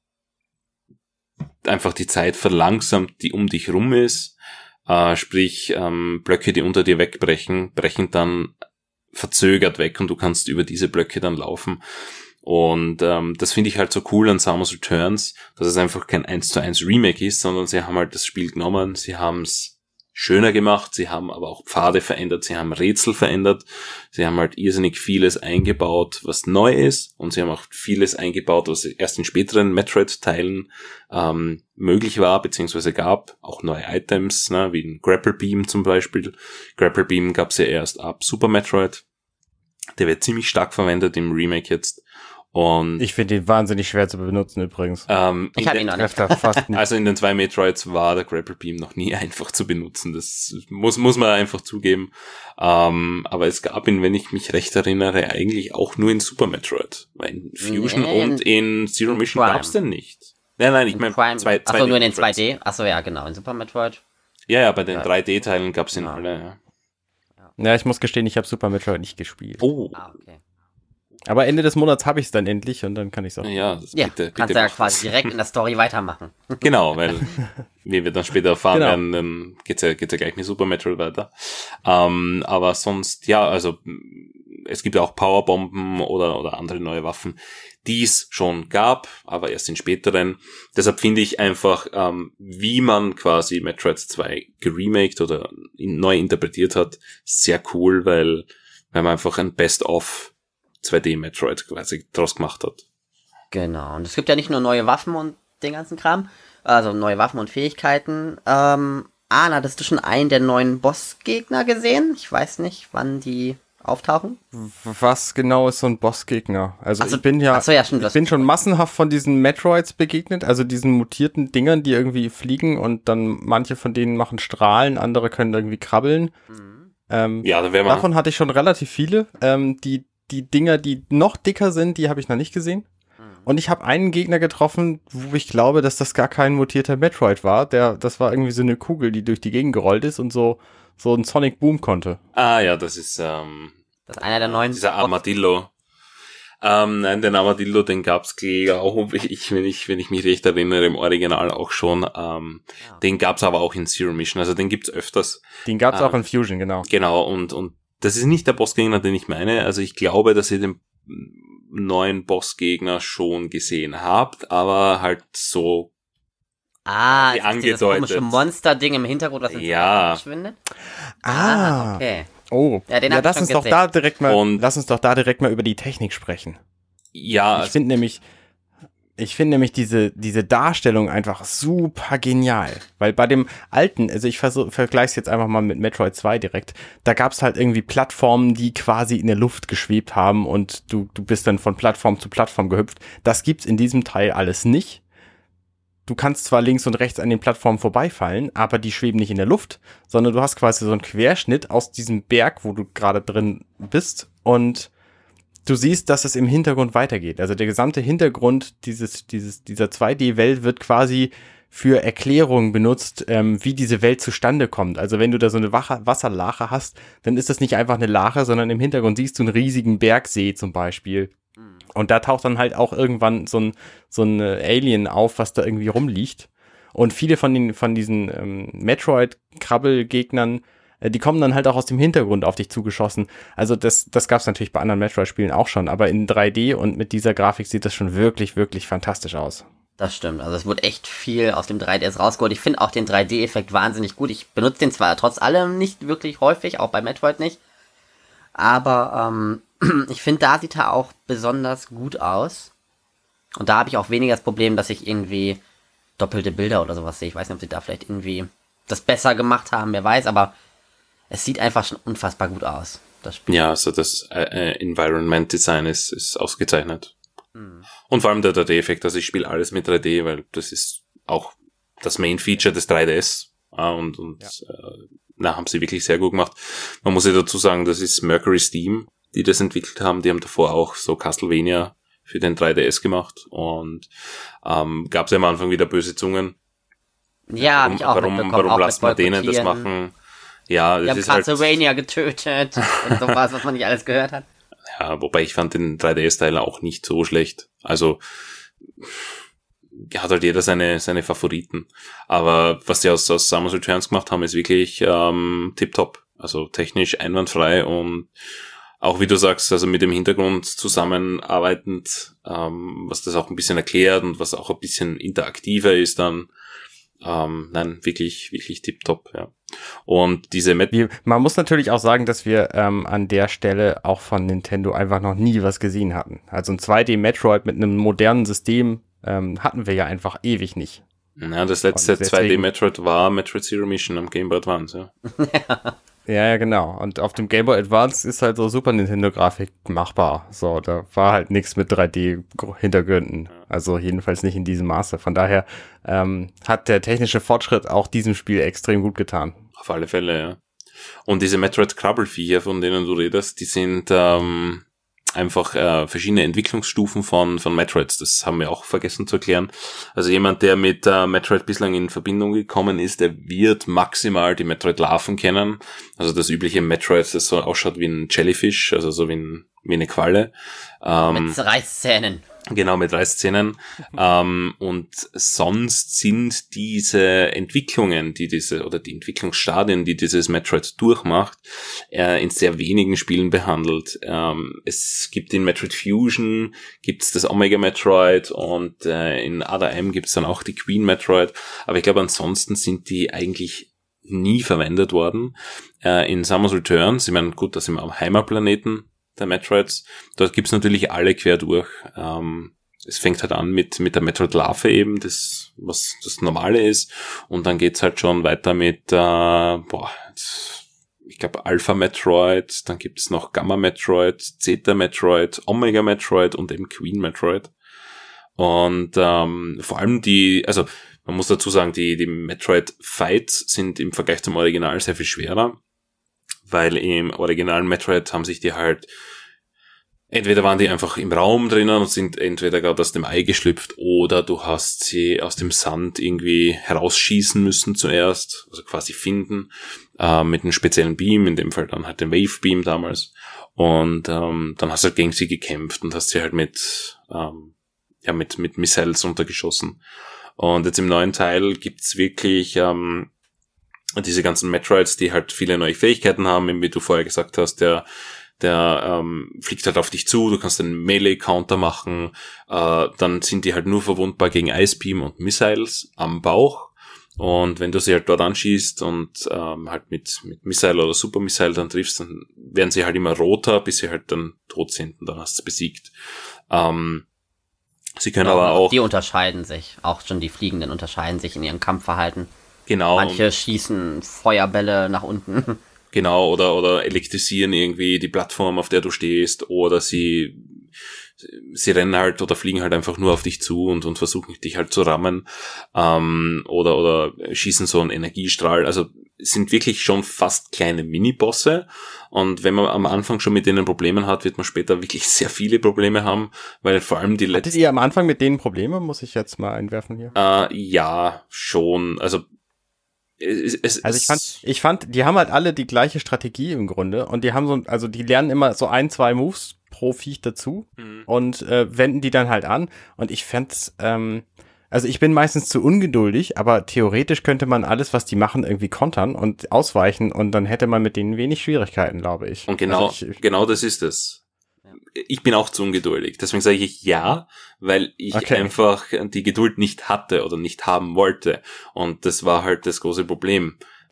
einfach die Zeit verlangsamt, die um dich rum ist. Sprich, Blöcke, die unter dir wegbrechen, brechen dann verzögert weg und du kannst über diese Blöcke dann laufen. Und das finde ich halt so cool an Samus Returns, dass es einfach kein 1:1 Remake ist, sondern sie haben halt das Spiel genommen, sie haben es schöner gemacht, sie haben aber auch Pfade verändert, sie haben Rätsel verändert, sie haben halt irrsinnig vieles eingebaut, was neu ist, und sie haben auch vieles eingebaut, was erst in späteren Metroid-Teilen möglich war, beziehungsweise gab, auch neue Items, ne, wie ein Grapple Beam zum Beispiel. Grapple Beam gab es ja erst ab Super Metroid, der wird ziemlich stark verwendet im Remake jetzt. Und Ich finde ihn wahnsinnig schwer zu benutzen übrigens. Ich habe ihn noch nicht. Trefft er fast nicht. Also in den 2 Metroids war der Grapple Beam noch nie einfach zu benutzen. Das muss man einfach zugeben. Aber es gab ihn, wenn ich mich recht erinnere, eigentlich auch nur in Super Metroid. Weil in Fusion und in Zero Mission Prime. gab's den nicht. Nein, ich meine zwei Achso, nur in den Metroids. 2D. Achso, ja, genau, in Super Metroid. Ja, bei den Ja. 3D-Teilen gab's ihn alle, ja. Ja, ich muss gestehen, ich habe Super Metroid nicht gespielt. Oh. Okay. Aber Ende des Monats habe ich es dann endlich und dann kann ich es auch. Ja, das Ja, bitte kannst du ja mach quasi das. direkt in der Story weitermachen. Genau, weil, wie wir dann später erfahren Genau. werden, dann geht's ja gleich mit Super Metroid weiter. Aber sonst, ja, also, es gibt ja auch Powerbomben oder andere neue Waffen, die es schon gab, aber erst in späteren. Deshalb finde ich einfach, wie man quasi Metroid 2 geremaked oder neu interpretiert hat, sehr cool, weil man einfach ein Best-of 2D-Metroid quasi draus gemacht hat. Genau, und es gibt ja nicht nur neue Waffen und den ganzen Kram, also neue Waffen und Fähigkeiten. Hattest du schon einen der neuen Bossgegner gesehen? Ich weiß nicht, wann die auftauchen. Was genau ist so ein Bossgegner? Also Ach so, ich bin ja, ach so, ja, stimmt, ich das- bin schon massenhaft von diesen Metroids begegnet, also diesen mutierten Dingern, die irgendwie fliegen und dann manche von denen machen Strahlen, andere können irgendwie krabbeln. Ja, da wäre man. Davon hatte ich schon relativ viele. Die Dinger, die noch dicker sind, die habe ich noch nicht gesehen. Und ich habe einen Gegner getroffen, wo ich glaube, dass das gar kein mutierter Metroid war. Das war irgendwie so eine Kugel, die durch die Gegend gerollt ist und so ein Sonic Boom konnte. Ja, das ist Das ist einer der neuen dieser Armadillo. Nein, den Armadillo, den gab's glaube ich, wenn ich mich recht erinnere, im Original auch schon. Den gab's aber auch in Zero Mission, also den gibt's öfters. Den gab's auch in Fusion, genau. Genau, und das ist nicht der Bossgegner, den ich meine. Also ich glaube, dass ihr den neuen Bossgegner schon gesehen habt, aber halt so. es ist dieses angedeutet. komische Monster-Ding im Hintergrund, das in Ja. verschwindet. Okay. Okay. Oh, Ja, den hab ich lass schon uns doch gesehen. lass uns doch da direkt mal über die Technik sprechen. Ja, Ich finde nämlich diese Darstellung einfach super genial. Weil bei dem alten, also ich vergleiche es jetzt einfach mal mit Metroid 2 direkt, da gab es halt irgendwie Plattformen, die quasi in der Luft geschwebt haben und du bist dann von Plattform zu Plattform gehüpft. Das gibt's in diesem Teil alles nicht. Du kannst zwar links und rechts an den Plattformen vorbeifallen, aber die schweben nicht in der Luft, sondern du hast quasi so einen Querschnitt aus diesem Berg, wo du gerade drin bist, und du siehst, dass es im Hintergrund weitergeht. Also der gesamte Hintergrund dieser 2D-Welt wird quasi für Erklärungen benutzt, wie diese Welt zustande kommt. Also wenn du da so eine Wasserlache hast, dann ist das nicht einfach eine Lache, sondern im Hintergrund siehst du einen riesigen Bergsee zum Beispiel. Und da taucht dann halt auch irgendwann so ein Alien auf, was da irgendwie rumliegt. Und viele von diesen Metroid-Krabbel-Gegnern, die kommen dann halt auch aus dem Hintergrund auf dich zugeschossen. Also das gab es natürlich bei anderen Metroid-Spielen auch schon, aber in 3D und mit dieser Grafik sieht das schon wirklich, wirklich fantastisch aus. Das stimmt, also es wurde echt viel aus dem 3DS rausgeholt. Ich finde auch den 3D-Effekt wahnsinnig gut. Ich benutze den zwar trotz allem nicht wirklich häufig, auch bei Metroid nicht, aber Ich finde, da sieht er auch besonders gut aus. Und da habe ich auch weniger das Problem, dass ich irgendwie doppelte Bilder oder sowas sehe. Ich weiß nicht, ob sie da vielleicht irgendwie das besser gemacht haben, wer weiß, aber es sieht einfach schon unfassbar gut aus, das Spiel. Ja, also das Environment Design ist ausgezeichnet. Und vor allem der 3D-Effekt, also ich spiele alles mit 3D, weil das ist auch das Main-Feature des 3DS. Haben sie wirklich sehr gut gemacht. Man muss ja dazu sagen, das ist Mercury Steam, die das entwickelt haben. Die haben davor auch so Castlevania für den 3DS gemacht und gab es ja am Anfang wieder böse Zungen. Ja, habe ich auch mitbekommen. Warum lasst man denen das machen? Ja, das ist halt... Castlevania getötet und sowas, was man nicht alles gehört hat. Ja, wobei ich fand den 3DS-Teil auch nicht so schlecht. Also hat halt jeder seine Favoriten. Aber was die aus Samus Returns gemacht haben, ist wirklich tipptopp. Also technisch einwandfrei und auch wie du sagst, also mit dem Hintergrund zusammenarbeitend, was das auch ein bisschen erklärt und was auch ein bisschen interaktiver ist dann. Nein, wirklich, wirklich tipptopp, ja. Und diese man muss natürlich auch sagen, dass wir an der Stelle auch von Nintendo einfach noch nie was gesehen hatten. Also ein 2D-Metroid mit einem modernen System hatten wir ja einfach ewig nicht. Ja, das letzte 2D-Metroid war Metroid Zero Mission am Game Boy Advance, ja. Ja, genau. Und auf dem Game Boy Advance ist halt so Super Nintendo-Grafik machbar. So, da war halt nichts mit 3D-Hintergründen. Also jedenfalls nicht in diesem Maße. Von daher hat der technische Fortschritt auch diesem Spiel extrem gut getan. Auf alle Fälle, ja. Und diese Metroid-Krabbelfiecher, von denen du redest, die sind einfach verschiedene Entwicklungsstufen von Metroids. Das haben wir auch vergessen zu erklären. Also jemand, der mit Metroid bislang in Verbindung gekommen ist, der wird maximal die Metroid-Larven kennen. Also das übliche Metroid, das so ausschaut wie ein Jellyfish, also so wie eine Qualle. Mit Reißzähnen. Genau, mit Reißzähnen. Und sonst sind diese Entwicklungen, die Entwicklungsstadien, die dieses Metroid durchmacht, in sehr wenigen Spielen behandelt. Es gibt in Metroid Fusion, gibt's das Omega Metroid und in Other M gibt's dann auch die Queen Metroid. Aber ich glaube, ansonsten sind die eigentlich nie verwendet worden. In Samus Returns, ich meine, gut, da sind wir am Heimatplaneten der Metroids. Dort gibt's natürlich alle quer durch. Es fängt halt an mit der Metroid-Larve eben, das, was das Normale ist. Und dann geht's halt schon weiter mit, ich glaube Alpha Metroid, dann gibt's noch Gamma Metroid, Zeta Metroid, Omega Metroid und eben Queen Metroid. Und vor allem man muss dazu sagen, die Metroid-Fights sind im Vergleich zum Original sehr viel schwerer. Weil im originalen Metroid haben sich die halt, entweder waren die einfach im Raum drinnen und sind entweder gerade aus dem Ei geschlüpft oder du hast sie aus dem Sand irgendwie herausschießen müssen zuerst, also quasi finden, mit einem speziellen Beam, in dem Fall dann halt den Wave Beam damals. Und dann hast du halt gegen sie gekämpft und hast sie halt mit Missiles untergeschossen. Und jetzt im neuen Teil gibt's wirklich diese ganzen Metroids, die halt viele neue Fähigkeiten haben, wie du vorher gesagt hast, der fliegt halt auf dich zu, du kannst einen Melee-Counter machen, dann sind die halt nur verwundbar gegen Ice Beam und Missiles am Bauch. Und wenn du sie halt dort anschießt und halt mit Missile oder Super Missile dann triffst, dann werden sie halt immer roter, bis sie halt dann tot sind und dann hast du es besiegt. Sie können aber auch... Die unterscheiden sich, auch schon die Fliegenden unterscheiden sich in ihrem Kampfverhalten. Genau. Manche schießen Feuerbälle nach unten. Genau, oder elektrisieren irgendwie die Plattform, auf der du stehst, oder sie rennen halt oder fliegen halt einfach nur auf dich zu und versuchen dich halt zu rammen, oder schießen so einen Energiestrahl. Also sind wirklich schon fast kleine Mini-Bosse, und wenn man am Anfang schon mit denen Probleme hat, wird man später wirklich sehr viele Probleme haben, weil vor allem die Hattet ihr am Anfang mit denen Probleme? Muss ich jetzt mal einwerfen hier? Ja, schon. Also ich fand, die haben halt alle die gleiche Strategie im Grunde, und die haben die lernen immer so 1-2 Moves pro Viech dazu und wenden die dann halt an, und ich fänd's, also ich bin meistens zu ungeduldig, aber theoretisch könnte man alles, was die machen, irgendwie kontern und ausweichen, und dann hätte man mit denen wenig Schwierigkeiten, glaube ich. Und genau das ist es. Ich bin auch zu ungeduldig. Deswegen sage ich ja, weil ich einfach die Geduld nicht hatte oder nicht haben wollte. Und das war halt das große Problem.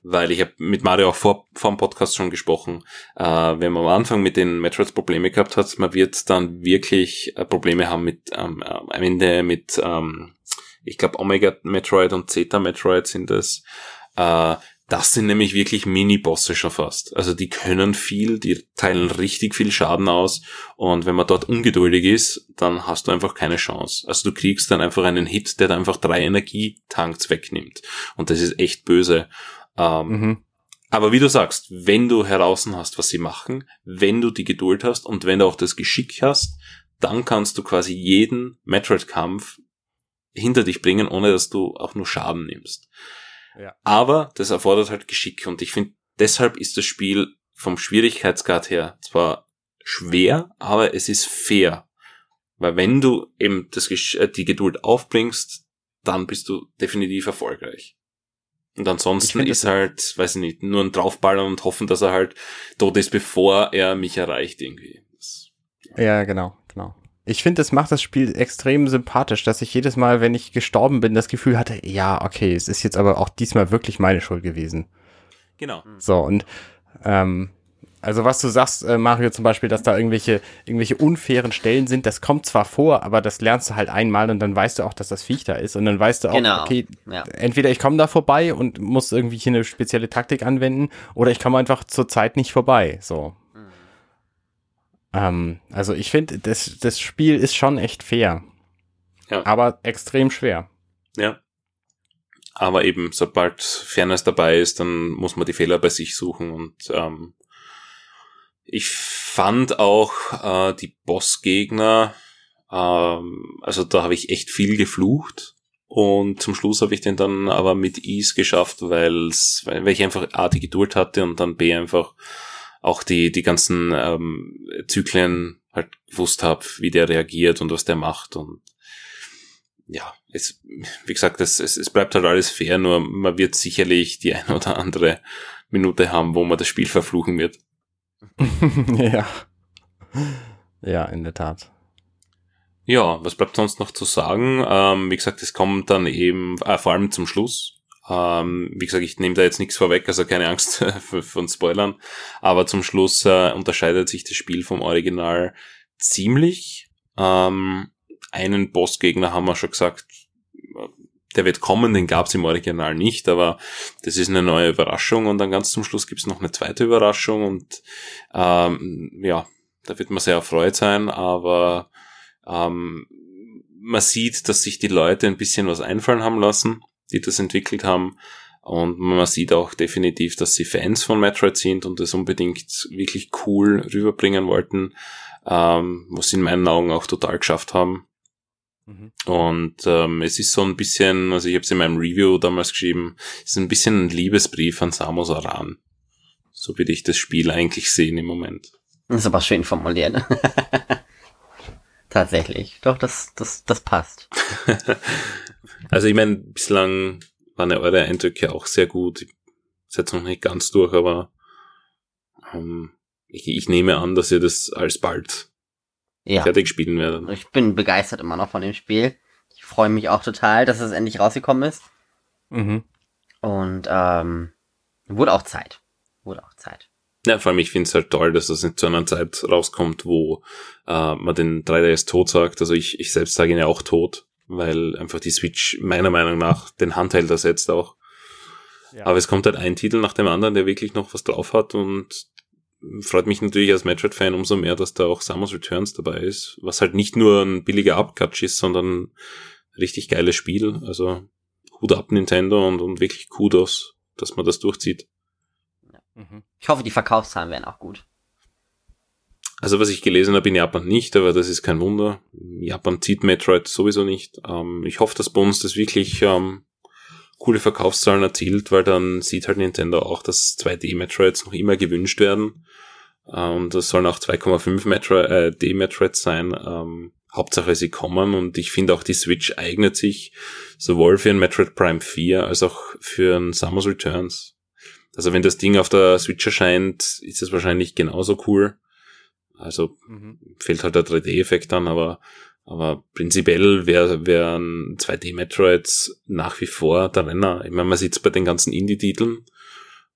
weil ich habe mit Mario auch vor dem Podcast schon gesprochen, wenn man am Anfang mit den Metroids Probleme gehabt hat, man wird dann wirklich Probleme haben mit am Ende mit ich glaube Omega Metroid und Zeta Metroid sind das. Das sind nämlich wirklich Mini-Bosse schon fast. Also die können viel, die teilen richtig viel Schaden aus und wenn man dort ungeduldig ist, dann hast du einfach keine Chance. Also du kriegst dann einfach einen Hit, der dann einfach 3 Energietanks wegnimmt und das ist echt böse. Aber wie du sagst, wenn du heraus hast, was sie machen, wenn du die Geduld hast und wenn du auch das Geschick hast, dann kannst du quasi jeden Metroid-Kampf hinter dich bringen, ohne dass du auch nur Schaden nimmst. Ja. Aber das erfordert halt Geschick und ich finde, deshalb ist das Spiel vom Schwierigkeitsgrad her zwar schwer, aber es ist fair. Weil wenn du eben die Geduld aufbringst, dann bist du definitiv erfolgreich. Und ansonsten ist halt, weiß ich nicht, nur ein Draufballern und hoffen, dass er halt tot ist, bevor er mich erreicht irgendwie. Ja, genau. Ich finde, das macht das Spiel extrem sympathisch, dass ich jedes Mal, wenn ich gestorben bin, das Gefühl hatte, ja, okay, es ist jetzt aber auch diesmal wirklich meine Schuld gewesen. Genau. So, und also was du sagst, Mario, zum Beispiel, dass da irgendwelche unfairen Stellen sind, das kommt zwar vor, aber das lernst du halt einmal und dann weißt du auch, dass das Viech da ist und dann weißt du auch, okay, entweder ich komme da vorbei und muss irgendwie hier eine spezielle Taktik anwenden oder ich komme einfach zur Zeit nicht vorbei, so. Also ich finde, das Spiel ist schon echt fair. Ja. Aber extrem schwer. Ja. Aber eben, sobald Fairness dabei ist, dann muss man die Fehler bei sich suchen und ich fand auch die Bossgegner, also da habe ich echt viel geflucht und zum Schluss habe ich den dann aber mit Ease geschafft, weil ich einfach A, die Geduld hatte und dann B, einfach auch die ganzen Zyklen halt gewusst habe, wie der reagiert und was der macht und ja, wie gesagt, es bleibt halt alles fair, nur man wird sicherlich die eine oder andere Minute haben, wo man das Spiel verfluchen wird. Ja, in der Tat. Ja, was bleibt sonst noch zu sagen? Wie gesagt, es kommt dann eben vor allem zum Schluss. Wie gesagt, ich nehme da jetzt nichts vorweg, also keine Angst von Spoilern. Aber zum Schluss unterscheidet sich das Spiel vom Original ziemlich. Einen Bossgegner haben wir schon gesagt, der wird kommen, den gab's im Original nicht, aber das ist eine neue Überraschung und dann ganz zum Schluss gibt's noch eine zweite Überraschung und ja, da wird man sehr erfreut sein, aber man sieht, dass sich die Leute ein bisschen was einfallen haben lassen, die das entwickelt haben und man sieht auch definitiv, dass sie Fans von Metroid sind und das unbedingt wirklich cool rüberbringen wollten, was sie in meinen Augen auch total geschafft haben. Und es ist so ein bisschen, also ich habe es in meinem Review damals geschrieben, es ist ein bisschen ein Liebesbrief an Samus Aran. So würde ich das Spiel eigentlich sehen im Moment. Das ist aber schön formuliert. Tatsächlich. Doch, das passt. Also ich meine, bislang waren ja eure Eindrücke auch sehr gut. Ich bin jetzt noch nicht ganz durch, aber ich nehme an, dass ihr das alsbald fertig spielen werdet. Ich bin begeistert immer noch von dem Spiel. Ich freue mich auch total, dass es endlich rausgekommen ist. Und wurde auch Zeit. Ja, vor allem ich finde es halt toll, dass das nicht zu einer Zeit rauskommt, wo man den 3DS tot sagt. Also ich selbst sage ihn ja auch tot, weil einfach die Switch meiner Meinung nach den Handheld ersetzt auch. Ja. Aber es kommt halt ein Titel nach dem anderen, der wirklich noch was drauf hat und freut mich natürlich als Metroid-Fan umso mehr, dass da auch Samus Returns dabei ist, was halt nicht nur ein billiger Abklatsch ist, sondern ein richtig geiles Spiel. Also Hut ab Nintendo und wirklich Kudos, dass man das durchzieht. Ich hoffe, die Verkaufszahlen werden auch gut. Also was ich gelesen habe in Japan nicht, aber das ist kein Wunder. Japan zieht Metroid sowieso nicht. Ich hoffe, dass bei uns das wirklich coole Verkaufszahlen erzielt, weil dann sieht halt Nintendo auch, dass 2D-Metroids noch immer gewünscht werden. Und das sollen auch 2,5 D-Metroids sein. Hauptsache sie kommen und ich finde auch die Switch eignet sich sowohl für ein Metroid Prime 4 als auch für ein Samus Returns. Also wenn das Ding auf der Switch erscheint, ist es wahrscheinlich genauso cool. Also fehlt halt der 3D-Effekt dann, aber prinzipiell wären 2D-Metroids nach wie vor der Renner. Ich meine, man sieht's bei den ganzen Indie-Titeln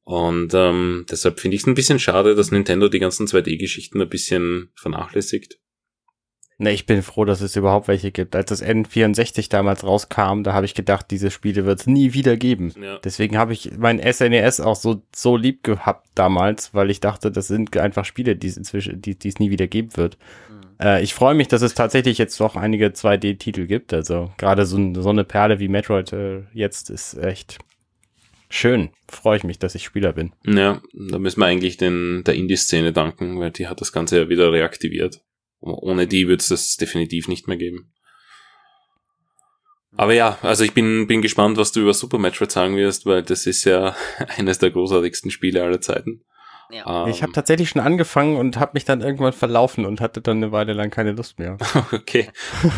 Und deshalb finde ich es ein bisschen schade, dass Nintendo die ganzen 2D-Geschichten ein bisschen vernachlässigt. Ne, ich bin froh, dass es überhaupt welche gibt. Als das N64 damals rauskam, da habe ich gedacht, diese Spiele wird es nie wieder geben. Ja. Deswegen habe ich mein SNES auch so lieb gehabt damals, weil ich dachte, das sind einfach Spiele, die es nie wieder geben wird. Ich freue mich, dass es tatsächlich jetzt doch einige 2D-Titel gibt. Also gerade so eine Perle wie Metroid jetzt ist echt schön. Freue ich mich, dass ich Spieler bin. Ja, da müssen wir eigentlich der Indie-Szene danken, weil die hat das Ganze ja wieder reaktiviert. Ohne die wird es das definitiv nicht mehr geben. Aber ja, also ich bin gespannt, was du über Super Metroid sagen wirst, weil das ist ja eines der großartigsten Spiele aller Zeiten. Ja. Ich habe tatsächlich schon angefangen und habe mich dann irgendwann verlaufen und hatte dann eine Weile lang keine Lust mehr. Okay.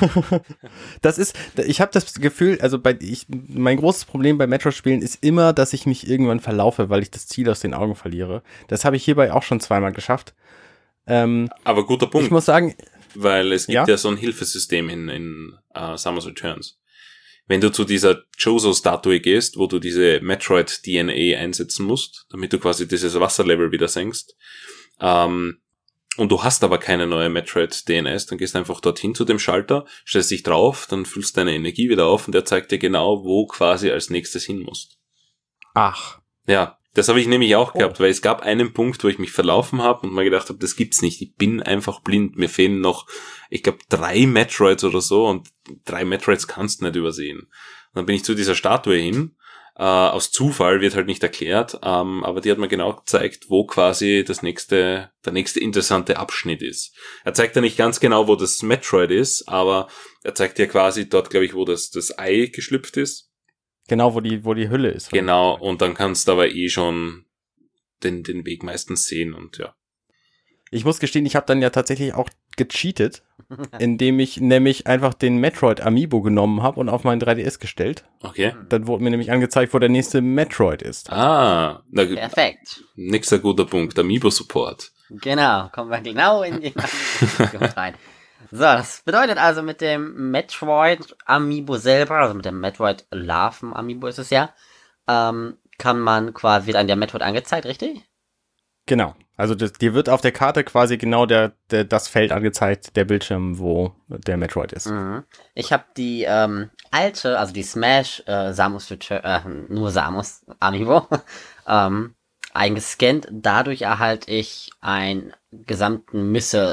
Ich habe das Gefühl, also mein großes Problem bei Metroid-Spielen ist immer, dass ich mich irgendwann verlaufe, weil ich das Ziel aus den Augen verliere. Das habe ich hierbei auch schon zweimal geschafft. Aber guter Punkt. Ich muss sagen, weil es gibt ja so ein Hilfesystem in Samus Returns. Wenn du zu dieser Chozo-Statue gehst, wo du diese Metroid-DNA einsetzen musst, damit du quasi dieses Wasserlevel wieder senkst, und du hast aber keine neue Metroid-DNS, dann gehst du einfach dorthin zu dem Schalter, stellst dich drauf, dann füllst deine Energie wieder auf und der zeigt dir genau, wo quasi als nächstes hin musst. Ach. Ja, das habe ich nämlich auch gehabt, weil es gab einen Punkt, wo ich mich verlaufen habe und mal gedacht habe, das gibt's nicht. Ich bin einfach blind. Mir fehlen noch, ich glaube, 3 Metroids oder so und 3 Metroids kannst du nicht übersehen. Und dann bin ich zu dieser Statue hin. Aus Zufall wird halt nicht erklärt, aber die hat mir genau gezeigt, wo quasi der nächste interessante Abschnitt ist. Er zeigt ja nicht ganz genau, wo das Metroid ist, aber er zeigt dir quasi dort, glaube ich, wo das Ei geschlüpft ist. Genau, wo die Hülle ist. Genau, und dann kannst du aber schon den Weg meistens sehen und ja. Ich muss gestehen, ich habe dann ja tatsächlich auch gecheatet, indem ich nämlich einfach den Metroid Amiibo genommen habe und auf meinen 3DS gestellt. Okay. Dann wurde mir nämlich angezeigt, wo der nächste Metroid ist. Perfekt. Nächster guter Punkt, Amiibo-Support. Genau, kommen wir genau in die rein. So, das bedeutet also mit dem Metroid Amiibo selber, also mit dem Metroid Larven Amiibo ist es ja, kann man quasi, wird an der Metroid angezeigt, richtig? Genau. Also dir wird auf der Karte quasi genau das Feld angezeigt, der Bildschirm, wo der Metroid ist. Mhm. Ich habe die alte, also die Smash Samus nur Samus Amiibo eingescannt. Dadurch erhalte ich einen gesamten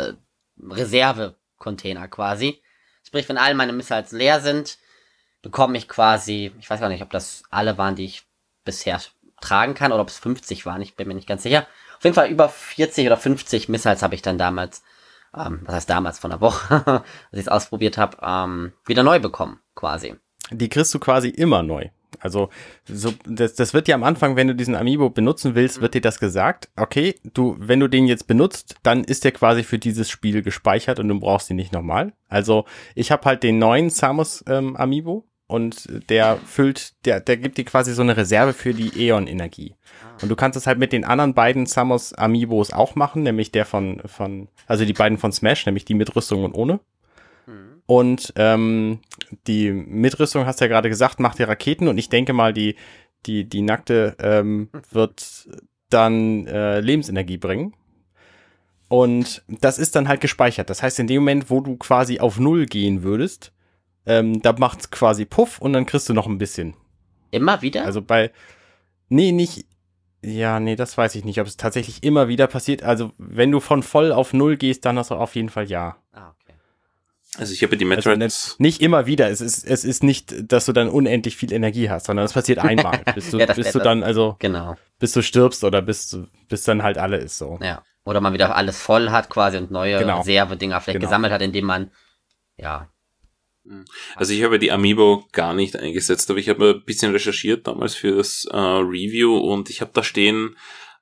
Missile-Reserve-Container quasi. Sprich, wenn alle meine Missiles leer sind, bekomme ich quasi, ich weiß gar nicht, ob das alle waren, die ich bisher tragen kann, oder ob es 50 waren, ich bin mir nicht ganz sicher. Auf jeden Fall über 40 oder 50 Missiles habe ich dann damals, was heißt damals, von der Woche, als ich es ausprobiert habe, wieder neu bekommen, quasi. Die kriegst du quasi immer neu. Also das wird dir am Anfang, wenn du diesen Amiibo benutzen willst, wird dir das gesagt. Okay, wenn du den jetzt benutzt, dann ist der quasi für dieses Spiel gespeichert und du brauchst ihn nicht nochmal. Also ich habe halt den neuen Samus Amiibo und der gibt dir quasi so eine Reserve für die Aeon-Energie. Und du kannst es halt mit den anderen beiden Samus Amiibos auch machen, nämlich der also die beiden von Smash, nämlich die mit Rüstung und ohne. Und die Mitrüstung, hast du ja gerade gesagt, macht die Raketen und ich denke mal, die nackte wird dann Lebensenergie bringen. Und das ist dann halt gespeichert. Das heißt, in dem Moment, wo du quasi auf 0 gehen würdest, da macht's quasi Puff und dann kriegst du noch ein bisschen. Immer wieder? Also das weiß ich nicht, ob es tatsächlich immer wieder passiert. Also wenn du von voll auf 0 gehst, dann hast du auf jeden Fall ja. Ah, okay. Also ich habe die Metroids... Also nicht immer wieder. Es ist nicht, dass du dann unendlich viel Energie hast, sondern es passiert einmal. Bis du stirbst oder bis dann halt alle ist so. Ja. Oder man wieder alles voll hat quasi und neue Reserve-Dinger vielleicht gesammelt hat, indem man, ja. Also ich habe die Amiibo gar nicht eingesetzt, aber ich habe ein bisschen recherchiert damals für das Review und ich habe da stehen,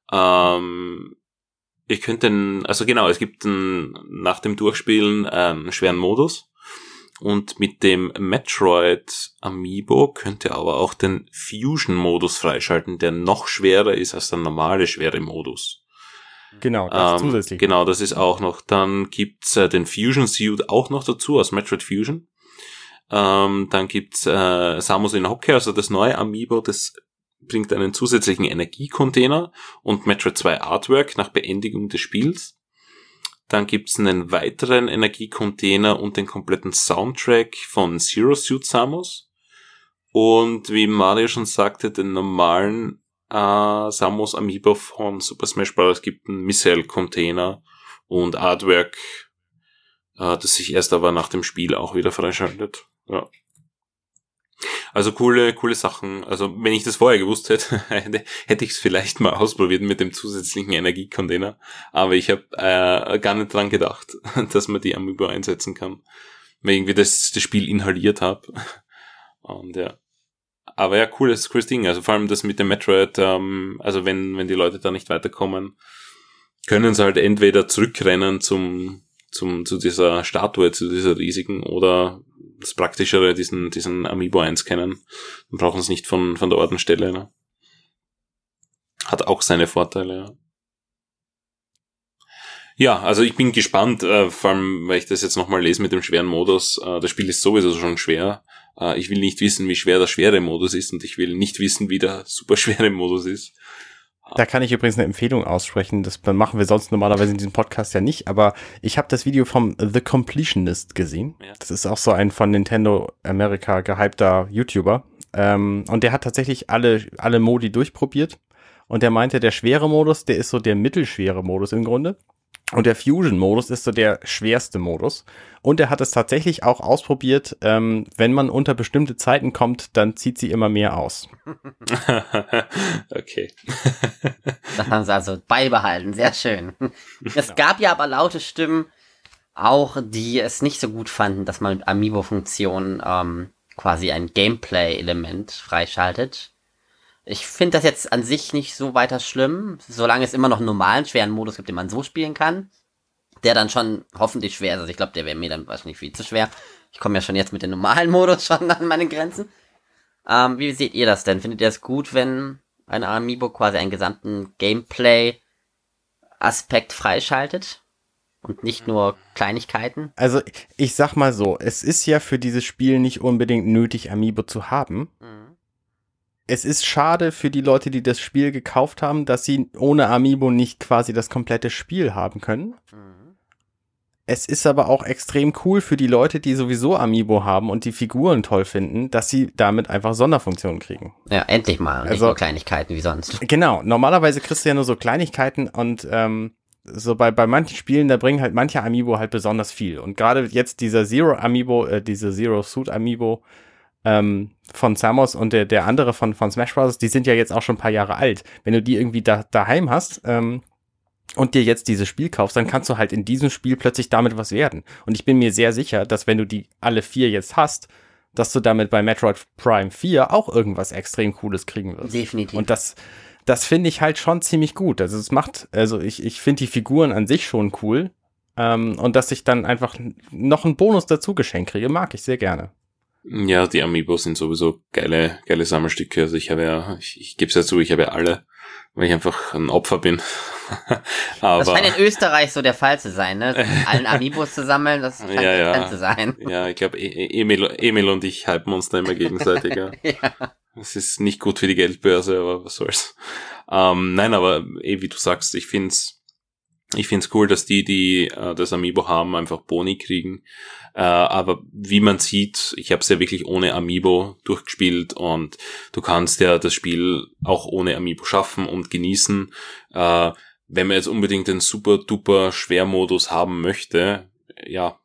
es gibt nach dem Durchspielen einen schweren Modus und mit dem Metroid Amiibo könnt ihr aber auch den Fusion-Modus freischalten, der noch schwerer ist als der normale schwere Modus. Genau, das ist zusätzlich. Genau, das ist auch noch. Dann gibt's den Fusion Suit auch noch dazu aus Metroid Fusion. Dann gibt's Samus in Hockey, also das neue Amiibo, das bringt einen zusätzlichen Energiecontainer und Metroid 2 Artwork nach Beendigung des Spiels. Dann gibt's einen weiteren Energiecontainer und den kompletten Soundtrack von Zero Suit Samus. Und wie Mario schon sagte, den normalen Samus Amiibo von Super Smash Bros. Gibt einen Missile-Container und Artwork, das sich erst aber nach dem Spiel auch wieder freischaltet. Ja. Also coole Sachen. Also wenn ich das vorher gewusst hätte, hätte ich es vielleicht mal ausprobiert mit dem zusätzlichen Energiecontainer. Aber ich habe gar nicht dran gedacht, dass man die Amiibo einsetzen kann. Weil irgendwie das Spiel inhaliert habe. Und ja. Aber ja, cooles Ding. Also vor allem das mit dem Metroid, also wenn die Leute da nicht weiterkommen, können sie halt entweder zurückrennen zu dieser Statue, zu dieser riesigen, oder das Praktischere, diesen Amiibo einscannen. Dann brauchen sie nicht von der Ordenstelle. Ne? Hat auch seine Vorteile, ja. Ja, also ich bin gespannt, vor allem, weil ich das jetzt nochmal lese mit dem schweren Modus. Das Spiel ist sowieso schon schwer. Ich will nicht wissen, wie schwer der schwere Modus ist, und ich will nicht wissen, wie der super schwere Modus ist. Da kann ich übrigens eine Empfehlung aussprechen. Das machen wir sonst normalerweise in diesem Podcast ja nicht, aber ich habe das Video vom The Completionist gesehen. Ja. Das ist auch so ein von Nintendo America gehypter YouTuber. Und der hat tatsächlich alle Modi durchprobiert. Und der meinte, der schwere Modus, der ist so der mittelschwere Modus im Grunde. Und der Fusion-Modus ist so der schwerste Modus. Und er hat es tatsächlich auch ausprobiert, wenn man unter bestimmte Zeiten kommt, dann zieht sie immer mehr aus. Okay. Das haben sie also beibehalten, sehr schön. Es gab ja aber laute Stimmen, auch die es nicht so gut fanden, dass man mit Amiibo-Funktionen quasi ein Gameplay-Element freischaltet. Ich finde das jetzt an sich nicht so weiter schlimm, solange es immer noch einen normalen, schweren Modus gibt, den man so spielen kann. Der dann schon hoffentlich schwer ist. Also ich glaube, der wäre mir dann wahrscheinlich viel zu schwer. Ich komme ja schon jetzt mit dem normalen Modus schon an meine Grenzen. Wie seht ihr das denn? Findet ihr es gut, wenn ein Amiibo quasi einen gesamten Gameplay-Aspekt freischaltet? Und nicht nur Kleinigkeiten? Also ich sag mal so, es ist ja für dieses Spiel nicht unbedingt nötig, Amiibo zu haben. Es ist schade für die Leute, die das Spiel gekauft haben, dass sie ohne Amiibo nicht quasi das komplette Spiel haben können. Es ist aber auch extrem cool für die Leute, die sowieso Amiibo haben und die Figuren toll finden, dass sie damit einfach Sonderfunktionen kriegen. Ja, endlich mal. Nicht nur Kleinigkeiten wie sonst. Genau, normalerweise kriegst du ja nur so Kleinigkeiten und so bei manchen Spielen, da bringen halt manche Amiibo halt besonders viel. Und gerade jetzt dieser diese Zero Suit Amiibo von Samus und der andere von Smash Bros., die sind ja jetzt auch schon ein paar Jahre alt. Wenn du die irgendwie daheim hast und dir jetzt dieses Spiel kaufst, dann kannst du halt in diesem Spiel plötzlich damit was werden. Und ich bin mir sehr sicher, dass wenn du die alle 4 jetzt hast, dass du damit bei Metroid Prime 4 auch irgendwas extrem Cooles kriegen wirst. Definitiv. Und das finde ich halt schon ziemlich gut. Also ich finde die Figuren an sich schon cool. Und dass ich dann einfach noch einen Bonus dazu geschenkt kriege, mag ich sehr gerne. Ja, die Amiibo sind sowieso geile Sammelstücke. Also ich gebe es ja zu, ich habe ja alle, weil ich einfach ein Opfer bin. Aber das scheint in Österreich so der Fall zu sein, ne? Allen Amiibos zu sammeln, das scheint ja zu sein. Ja, ich glaube, Emil und ich hypen uns da immer gegenseitig. Ja. Ja. Das ist nicht gut für die Geldbörse, aber was soll's. Nein, aber wie du sagst, ich find's cool, dass die das Amiibo haben, einfach Boni kriegen. Aber wie man sieht, ich habe es ja wirklich ohne Amiibo durchgespielt und du kannst ja das Spiel auch ohne Amiibo schaffen und genießen. Wenn man jetzt unbedingt den super duper Schwermodus haben möchte, ja,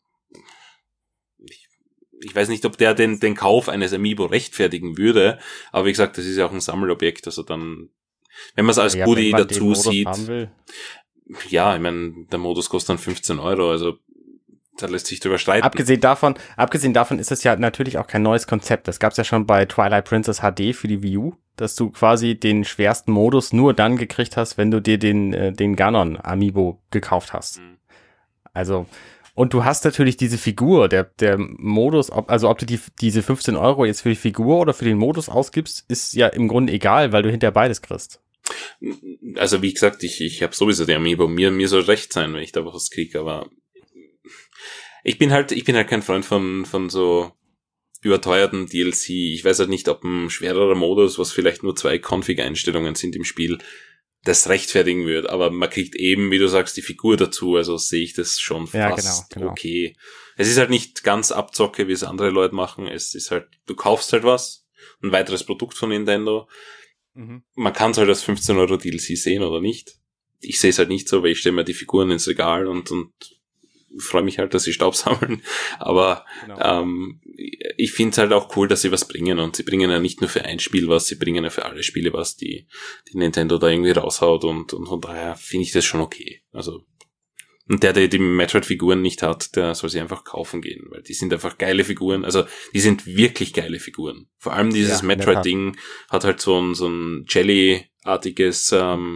ich weiß nicht, ob der den Kauf eines Amiibo rechtfertigen würde, aber wie gesagt, das ist ja auch ein Sammelobjekt, also dann, wenn man es als Goodie dazu sieht, ja, ich meine, der Modus kostet dann 15 €, also da lässt sich drüber streiten. Abgesehen davon ist es ja natürlich auch kein neues Konzept. Das gab es ja schon bei Twilight Princess HD für die Wii U, dass du quasi den schwersten Modus nur dann gekriegt hast, wenn du dir den Ganon Amiibo gekauft hast. Also, und du hast natürlich diese Figur, der Modus, ob du diese 15 € jetzt für die Figur oder für den Modus ausgibst, ist ja im Grunde egal, weil du hinterher beides kriegst. Also wie gesagt, ich habe sowieso die Amiibo, mir soll recht sein, wenn ich da was kriege, aber ich bin halt kein Freund von so überteuerten DLC. Ich weiß halt nicht, ob ein schwererer Modus, was vielleicht nur 2 Config-Einstellungen sind im Spiel, das rechtfertigen wird. Aber man kriegt eben, wie du sagst, die Figur dazu. Also sehe ich das schon fast genau. okay. Es ist halt nicht ganz Abzocke, wie es andere Leute machen. Es ist halt, du kaufst halt was, ein weiteres Produkt von Nintendo. Man kann es halt als 15 € DLC sehen oder nicht. Ich sehe es halt nicht so, weil ich stelle mir die Figuren ins Regal und freue mich halt, dass sie Staub sammeln. Aber ich finde es halt auch cool, dass sie was bringen. Und sie bringen ja nicht nur für ein Spiel was, sie bringen ja für alle Spiele was, die Nintendo da irgendwie raushaut. Und von daher finde ich das schon okay. Also, und der die Metroid-Figuren nicht hat, der soll sie einfach kaufen gehen, weil die sind einfach geile Figuren. Also, die sind wirklich geile Figuren. Vor allem dieses Metroid-Ding hat halt so ein Jelly-artiges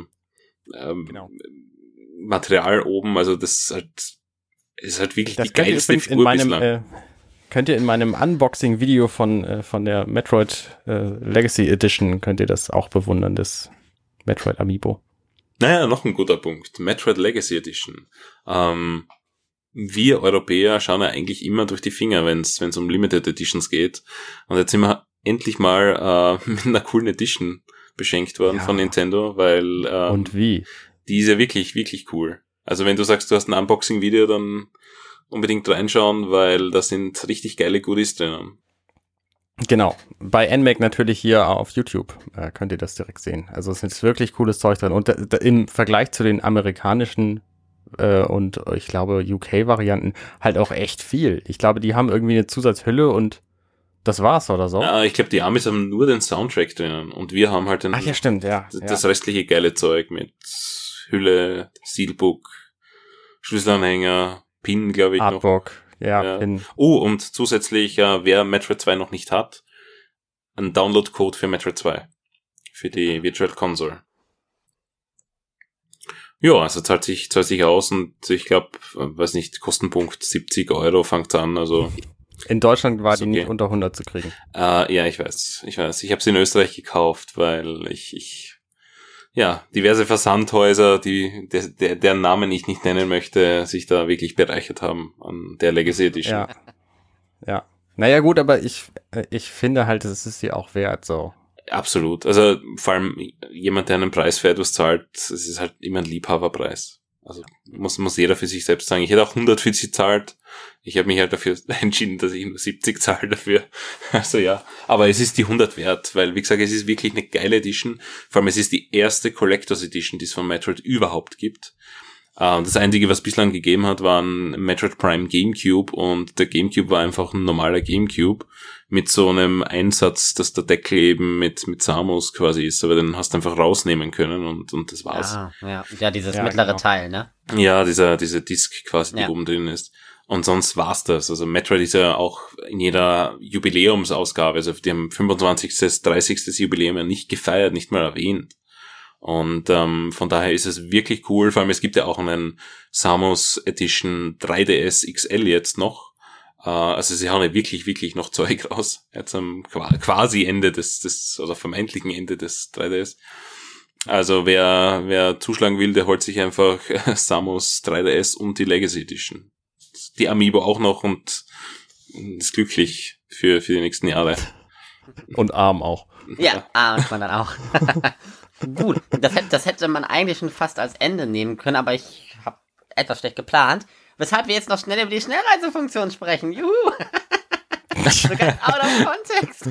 Material oben. Also, das ist halt wirklich das die geilste Figur bislang. Könnt ihr in meinem Unboxing-Video von der Metroid Legacy Edition, könnt ihr das auch bewundern, das Metroid Amiibo. Naja, noch ein guter Punkt. Metroid Legacy Edition. Wir Europäer schauen ja eigentlich immer durch die Finger, wenn es um Limited Editions geht. Und jetzt sind wir endlich mal mit einer coolen Edition beschenkt worden von Nintendo, weil und wie? Die ist ja wirklich, wirklich cool. Also wenn du sagst, du hast ein Unboxing-Video, dann unbedingt reinschauen, weil da sind richtig geile Goodies drinnen. Genau. Bei NMAC natürlich hier auf YouTube könnt ihr das direkt sehen. Also es ist wirklich cooles Zeug drin. Und im Vergleich zu den amerikanischen und ich glaube UK-Varianten halt auch echt viel. Ich glaube, die haben irgendwie eine Zusatzhülle und das war's oder so. Ja, ich glaube, die Amis haben nur den Soundtrack drinnen und wir haben halt Ach ja, stimmt, das restliche geile Zeug mit Hülle, Steelbook, Schlüsselanhänger, Pin, glaube ich, Artbook. noch. Ja, Pin. Und zusätzlich, wer Metroid 2 noch nicht hat, ein Download-Code für Metroid 2. Für die Virtual Console. Ja, also zahlt sich aus und ich glaube, weiß nicht, Kostenpunkt 70 € fängt an, also. In Deutschland war die nicht unter 100 zu kriegen. Ja, ich weiß. Ich habe sie in Österreich gekauft, weil ich diverse Versandhäuser, deren Namen ich nicht nennen möchte, sich da wirklich bereichert haben an der Legacy Edition. Ja. Naja, gut, aber ich finde halt, es ist sie auch wert, so. Absolut. Also, vor allem jemand, der einen Preis für etwas zahlt, es ist halt immer ein Liebhaberpreis. Also, muss jeder für sich selbst sagen. Ich hätte auch 100 für sie zahlt. Ich habe mich halt dafür entschieden, dass ich nur 70 zahle dafür. Also ja, aber es ist die 100 wert, weil, wie gesagt, es ist wirklich eine geile Edition. Vor allem, es ist die erste Collectors Edition, die es von Metroid überhaupt gibt. Das Einzige, was bislang gegeben hat, war ein Metroid Prime Gamecube und der Gamecube war einfach ein normaler Gamecube mit so einem Einsatz, dass der Deckel eben mit Samus quasi ist, aber den hast du einfach rausnehmen können und das war's. Ja, dieses mittlere Teil, ne? Ja, diese Disc quasi, die oben drin ist. Und sonst war's das. Also Metroid ist ja auch in jeder Jubiläumsausgabe, also die haben 25., 30. Jubiläum ja nicht gefeiert, nicht mal erwähnt. Und von daher ist es wirklich cool. Vor allem, es gibt ja auch einen Samus Edition 3DS XL jetzt noch. Also sie haben ja wirklich, wirklich noch Zeug raus. Jetzt am quasi Ende des oder vermeintlichen Ende des 3DS. Also wer zuschlagen will, der holt sich einfach Samus 3DS und die Legacy Edition. Die Amiibo auch noch und ist glücklich für die nächsten Jahre. Und arm auch. Ja, arm ist man dann auch. Gut, das hätte man eigentlich schon fast als Ende nehmen können, aber ich habe etwas schlecht geplant. Weshalb wir jetzt noch schnell über die Schnellreisefunktion sprechen. Juhu! Sogar out of context.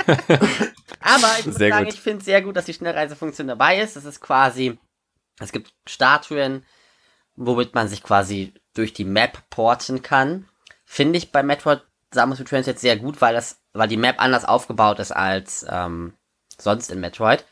Aber ich muss sagen, ich finde es sehr gut, dass die Schnellreisefunktion dabei ist. Das ist quasi, es gibt Statuen, womit man sich quasi durch die Map porten kann. Finde ich bei Metroid Samus Returns jetzt sehr gut, weil die Map anders aufgebaut ist als sonst in Metroid.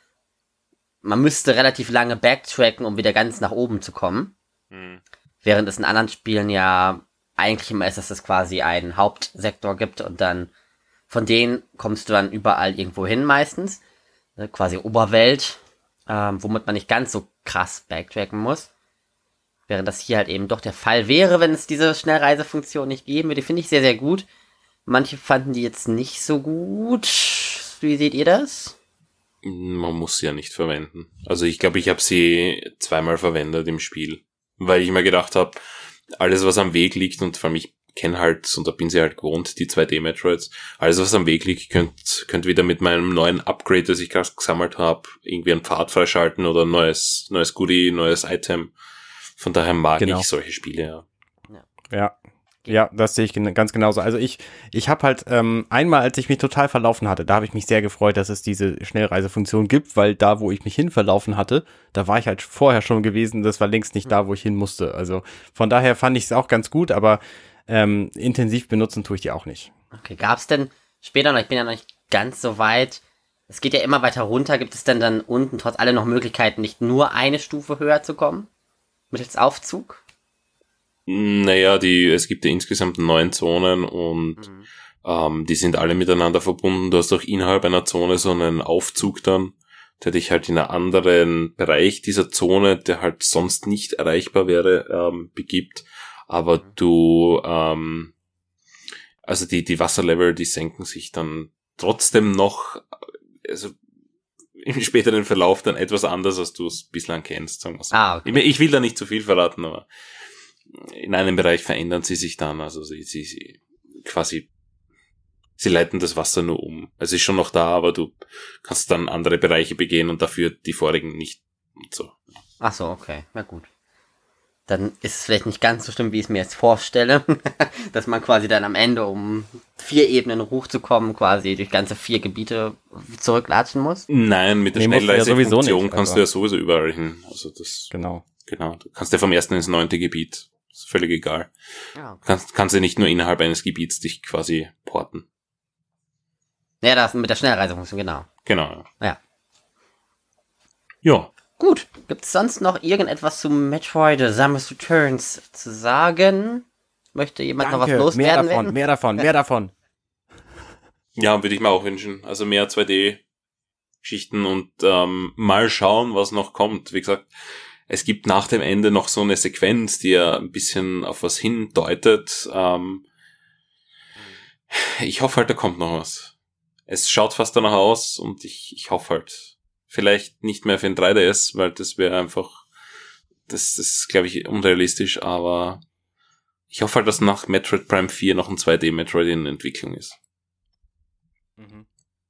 Man müsste relativ lange backtracken, um wieder ganz nach oben zu kommen. Während es in anderen Spielen ja eigentlich immer ist, dass es quasi einen Hauptsektor gibt und dann von denen kommst du dann überall irgendwo hin meistens. Quasi Oberwelt, womit man nicht ganz so krass backtracken muss. Während das hier halt eben doch der Fall wäre, wenn es diese Schnellreisefunktion nicht geben würde. Finde ich sehr, sehr gut. Manche fanden die jetzt nicht so gut. Wie seht ihr das? Man muss sie ja nicht verwenden. Also ich glaube, ich habe sie zweimal verwendet im Spiel. Weil ich mir gedacht habe, alles was am Weg liegt und vor allem ich kenne halt, und da bin sie halt gewohnt, die 2D-Metroids. Alles, was am Weg liegt, könnt wieder mit meinem neuen Upgrade, das ich gerade gesammelt habe, irgendwie einen Pfad freischalten oder ein neues Goodie, neues Item. Von daher mag ich solche Spiele, ja. Ja, das sehe ich ganz genauso. Also ich habe halt einmal, als ich mich total verlaufen hatte, da habe ich mich sehr gefreut, dass es diese Schnellreisefunktion gibt, weil da, wo ich mich hin verlaufen hatte, da war ich halt vorher schon gewesen, das war längst nicht da, wo ich hin musste. Also von daher fand ich es auch ganz gut, aber intensiv benutzen tue ich die auch nicht. Okay, gab's denn später noch, ich bin ja noch nicht ganz so weit, es geht ja immer weiter runter, gibt es denn dann unten trotz allem noch Möglichkeiten, nicht nur eine Stufe höher zu kommen? Mittels Aufzug? Naja, es gibt ja insgesamt 9 Zonen und die sind alle miteinander verbunden. Du hast auch innerhalb einer Zone so einen Aufzug dann, der dich halt in einen anderen Bereich dieser Zone, der halt sonst nicht erreichbar wäre, begibt. Aber du, also die Wasserlevel, die senken sich dann trotzdem noch, also im späteren Verlauf dann etwas anders, als du es bislang kennst, sagen wir so. Okay. Ich will da nicht zu viel verraten, aber in einem Bereich verändern sie sich dann, also sie quasi, sie leiten das Wasser nur um. Es ist schon noch da, aber du kannst dann andere Bereiche begehen und dafür die vorigen nicht und so. Ach so, okay, na gut. Dann ist es vielleicht nicht ganz so schlimm, wie ich es mir jetzt vorstelle, dass man quasi dann am Ende, um 4 Ebenen hochzukommen, quasi durch ganze 4 Gebiete zurücklatschen muss. Nein, mit der Schnellreisefunktion kannst du ja sowieso überall hin. Also das. Genau. Du kannst ja vom 1. ins 9. Gebiet. Ist völlig egal. Ja, okay. Kannst ja nicht nur innerhalb eines Gebiets dich quasi porten. Ja, das mit der Schnellreisefunktion, genau. Genau. Ja. Ja. Gut. Gibt es sonst noch irgendetwas zu Metroid Samus Returns zu sagen? Möchte jemand noch was loswerden? Mehr davon. Ja, würde ich mir auch wünschen. Also mehr 2D-Geschichten und mal schauen, was noch kommt. Wie gesagt, es gibt nach dem Ende noch so eine Sequenz, die ja ein bisschen auf was hindeutet. Ich hoffe halt, da kommt noch was. Es schaut fast danach aus und ich hoffe halt. Vielleicht nicht mehr für ein 3DS, weil das wäre einfach, das ist, glaube ich, unrealistisch, aber ich hoffe halt, dass nach Metroid Prime 4 noch ein 2D-Metroid in Entwicklung ist. Mhm.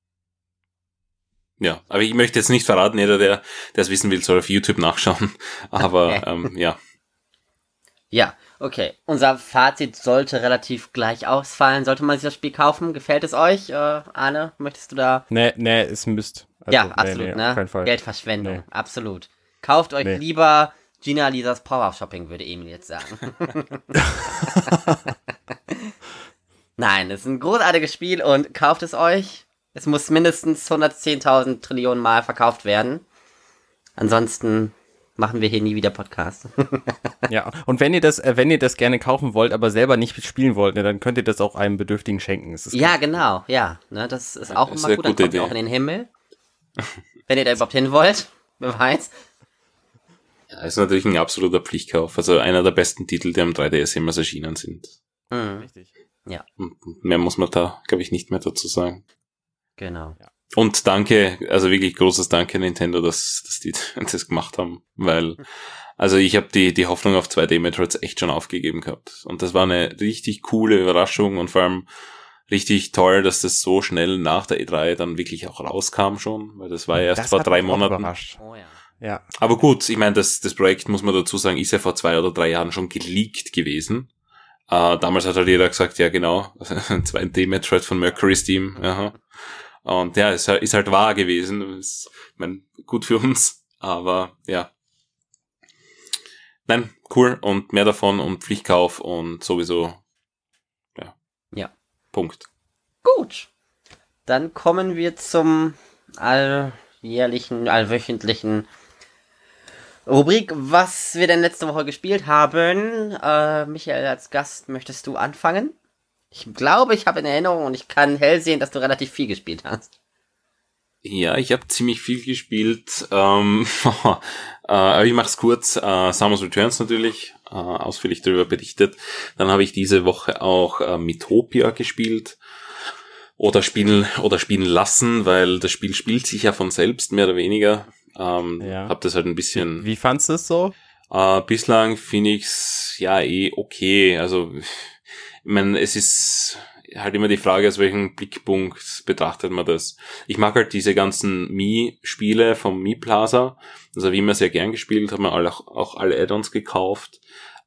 Ja, aber ich möchte jetzt nicht verraten, jeder, der es wissen will, soll auf YouTube nachschauen. Aber ja. Ja, okay. Unser Fazit sollte relativ gleich ausfallen. Sollte man sich das Spiel kaufen? Gefällt es euch? Arne, möchtest du da? Nee, ist Mist. Also, ja, absolut, ne? Geldverschwendung, absolut. Kauft euch lieber Gina Lisas Power Shopping, würde Emil jetzt sagen. Nein, es ist ein großartiges Spiel und kauft es euch. Es muss mindestens 110.000 Trillionen Mal verkauft werden. Ansonsten machen wir hier nie wieder Podcast. Ja, und wenn ihr das gerne kaufen wollt, aber selber nicht spielen wollt, ne, dann könnt ihr das auch einem Bedürftigen schenken. Ja, genau, ja. Ne, das ist auch immer gut, dann kommt ihr auch in den Himmel. Wenn ihr da überhaupt hin wollt, wer weiß. Ja, ist natürlich ein absoluter Pflichtkauf. Also einer der besten Titel, die am 3DS jemals erschienen sind. Mhm. Richtig. Ja. Und mehr muss man da, glaube ich, nicht mehr dazu sagen. Genau. Ja. Und danke, also wirklich großes Danke Nintendo, dass die das gemacht haben, weil, also ich habe die Hoffnung auf 2D-Metroids echt schon aufgegeben gehabt. Und das war eine richtig coole Überraschung und vor allem richtig toll, dass das so schnell nach der E3 dann wirklich auch rauskam schon, weil das war ja erst vor 3 Monaten. Oh ja. Ja. Aber gut, ich meine, das Projekt, muss man dazu sagen, ist ja vor 2 oder 3 Jahren schon geleakt gewesen. Damals hat halt jeder gesagt, ja genau, ein 2D-Metroid von Mercury Steam, aha. Und ja, es ist halt wahr gewesen. Ist, ich meine, gut für uns, aber ja. Nein, cool und mehr davon und Pflichtkauf und sowieso. Ja. Punkt. Gut. Dann kommen wir zum allwöchentlichen Rubrik, was wir denn letzte Woche gespielt haben. Michael, als Gast möchtest du anfangen? Ich glaube, ich habe in Erinnerung und ich kann hell sehen, dass du relativ viel gespielt hast. Ja, ich habe ziemlich viel gespielt. Aber ich mach's kurz. Samus Returns natürlich, ausführlich darüber berichtet. Dann habe ich diese Woche auch Miitopia gespielt. Oder spielen lassen, weil das Spiel spielt sich ja von selbst, mehr oder weniger. Hab das halt ein bisschen... Wie fandst du es so? Bislang finde ich's ja okay. Also meine, es ist halt immer die Frage, aus welchem Blickpunkt betrachtet man das. Ich mag halt diese ganzen Mii-Spiele vom Mii Plaza. Das habe ich immer sehr gern gespielt, habe mir auch alle Add-ons gekauft.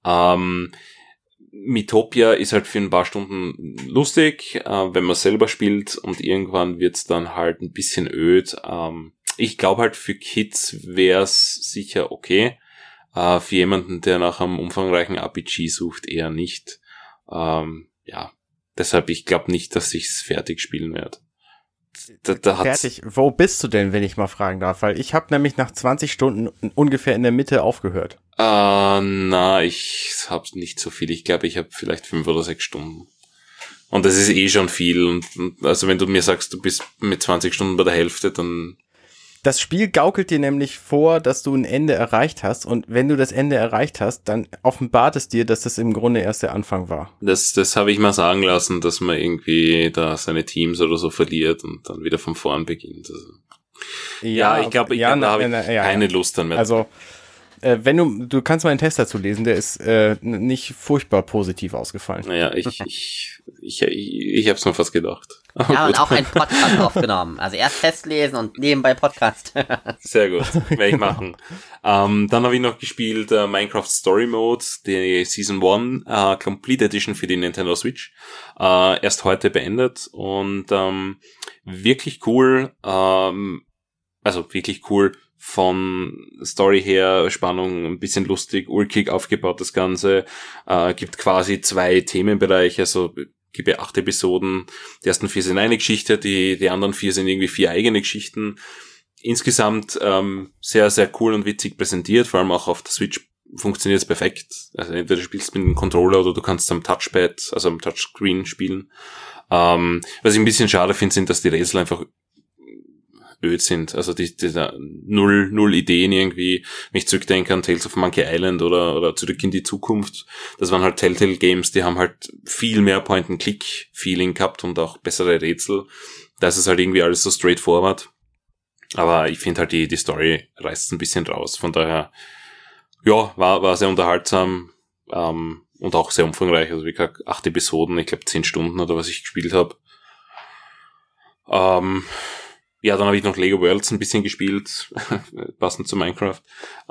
Miitopia ist halt für ein paar Stunden lustig, wenn man selber spielt, und irgendwann wird's dann halt ein bisschen öd. Ich glaube halt, für Kids wär's sicher okay. Für jemanden, der nach einem umfangreichen RPG sucht, eher nicht. Ja, deshalb, ich glaube nicht, dass ich's fertig spielen werde. Fertig? Wo bist du denn, wenn ich mal fragen darf? Weil ich habe nämlich nach 20 Stunden ungefähr in der Mitte aufgehört. Ich hab's nicht so viel. Ich glaube, ich habe vielleicht 5 oder 6 Stunden. Und das ist eh schon viel. Und also wenn du mir sagst, du bist mit 20 Stunden bei der Hälfte, dann... Das Spiel gaukelt dir nämlich vor, dass du ein Ende erreicht hast, und wenn du das Ende erreicht hast, dann offenbart es dir, dass das im Grunde erst der Anfang war. Das habe ich mal sagen lassen, dass man irgendwie da seine Teams oder so verliert und dann wieder von vorn beginnt. Also, ich glaube, da habe ich keine Lust dann mehr. Also, wenn du kannst mal einen Test dazu lesen, der ist nicht furchtbar positiv ausgefallen. Naja, ich hab's mir fast gedacht. Ja, und auch einen Podcast aufgenommen. Also erst Test lesen und nebenbei Podcast. Sehr gut, werde ich machen. Dann habe ich noch gespielt Minecraft Story Mode, die Season 1 Complete Edition für die Nintendo Switch. Erst heute beendet und wirklich cool. Also wirklich cool. Von Story her, Spannung, ein bisschen lustig, ulkig aufgebaut das Ganze, gibt quasi 2 Themenbereiche, also gibt ja 8 Episoden, die ersten 4 sind eine Geschichte, die anderen 4 sind irgendwie 4 eigene Geschichten. Insgesamt sehr, sehr cool und witzig präsentiert, vor allem auch auf der Switch funktioniert es perfekt, also entweder du spielst mit einem Controller oder du kannst am Touchpad, also am Touchscreen spielen. Was ich ein bisschen schade finde, sind, dass die Rätsel einfach öd sind, also diese null Ideen irgendwie, wenn ich zurückdenke an Tales of Monkey Island oder Zurück in die Zukunft, das waren halt Telltale Games, die haben halt viel mehr Point-and-Click-Feeling gehabt und auch bessere Rätsel, da ist es halt irgendwie alles so straightforward, aber ich finde halt die Story reißt ein bisschen raus, von daher, ja, war sehr unterhaltsam, und auch sehr umfangreich, also wie gesagt, 8 Episoden, ich glaube 10 Stunden oder was ich gespielt habe. Ja, dann habe ich noch Lego Worlds ein bisschen gespielt, passend zu Minecraft.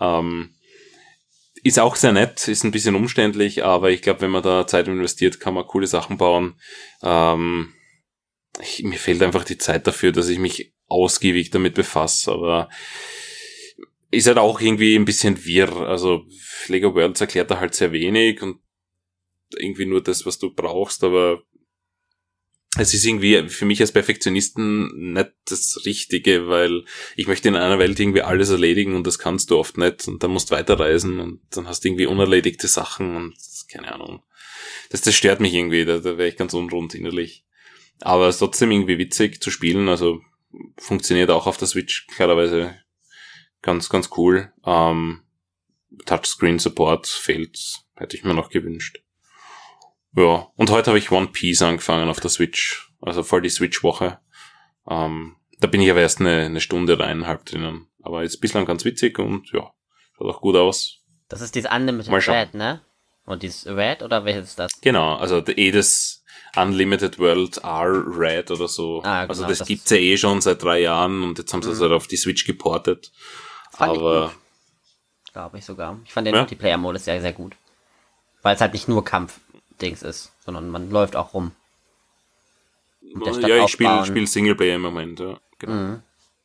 Ist auch sehr nett, ist ein bisschen umständlich, aber ich glaube, wenn man da Zeit investiert, kann man coole Sachen bauen. Mir fehlt einfach die Zeit dafür, dass ich mich ausgiebig damit befasse, aber ist halt auch irgendwie ein bisschen wirr. Also Lego Worlds erklärt da halt sehr wenig und irgendwie nur das, was du brauchst, aber es ist irgendwie für mich als Perfektionisten nicht das Richtige, weil ich möchte in einer Welt irgendwie alles erledigen und das kannst du oft nicht und dann musst du weiterreisen und dann hast du irgendwie unerledigte Sachen und keine Ahnung. Das stört mich irgendwie, da wäre ich ganz unrund innerlich. Aber es ist trotzdem irgendwie witzig zu spielen, also funktioniert auch auf der Switch klarerweise ganz, ganz cool. Touchscreen Support fehlt, hätte ich mir noch gewünscht. Ja, und heute habe ich One Piece angefangen auf der Switch, also voll die Switch-Woche. Da bin ich aber erst eine Stunde oder 1,5 drinnen. Aber ist bislang ganz witzig und ja, schaut auch gut aus. Das ist dieses Unlimited Red, ne? Und dieses Red, oder welches ist das? Genau, also das Unlimited World R Red oder so. Genau, also das gibt's ja schon seit 3 Jahren und jetzt haben sie es halt auf die Switch geportet. Aber glaube ich sogar. Ich fand den Multiplayer-Modus sehr, sehr gut. Weil es halt nicht nur Kampf-Dings ist, sondern man läuft auch rum. Ja, ich spiele Singleplayer im Moment, ja. Genau.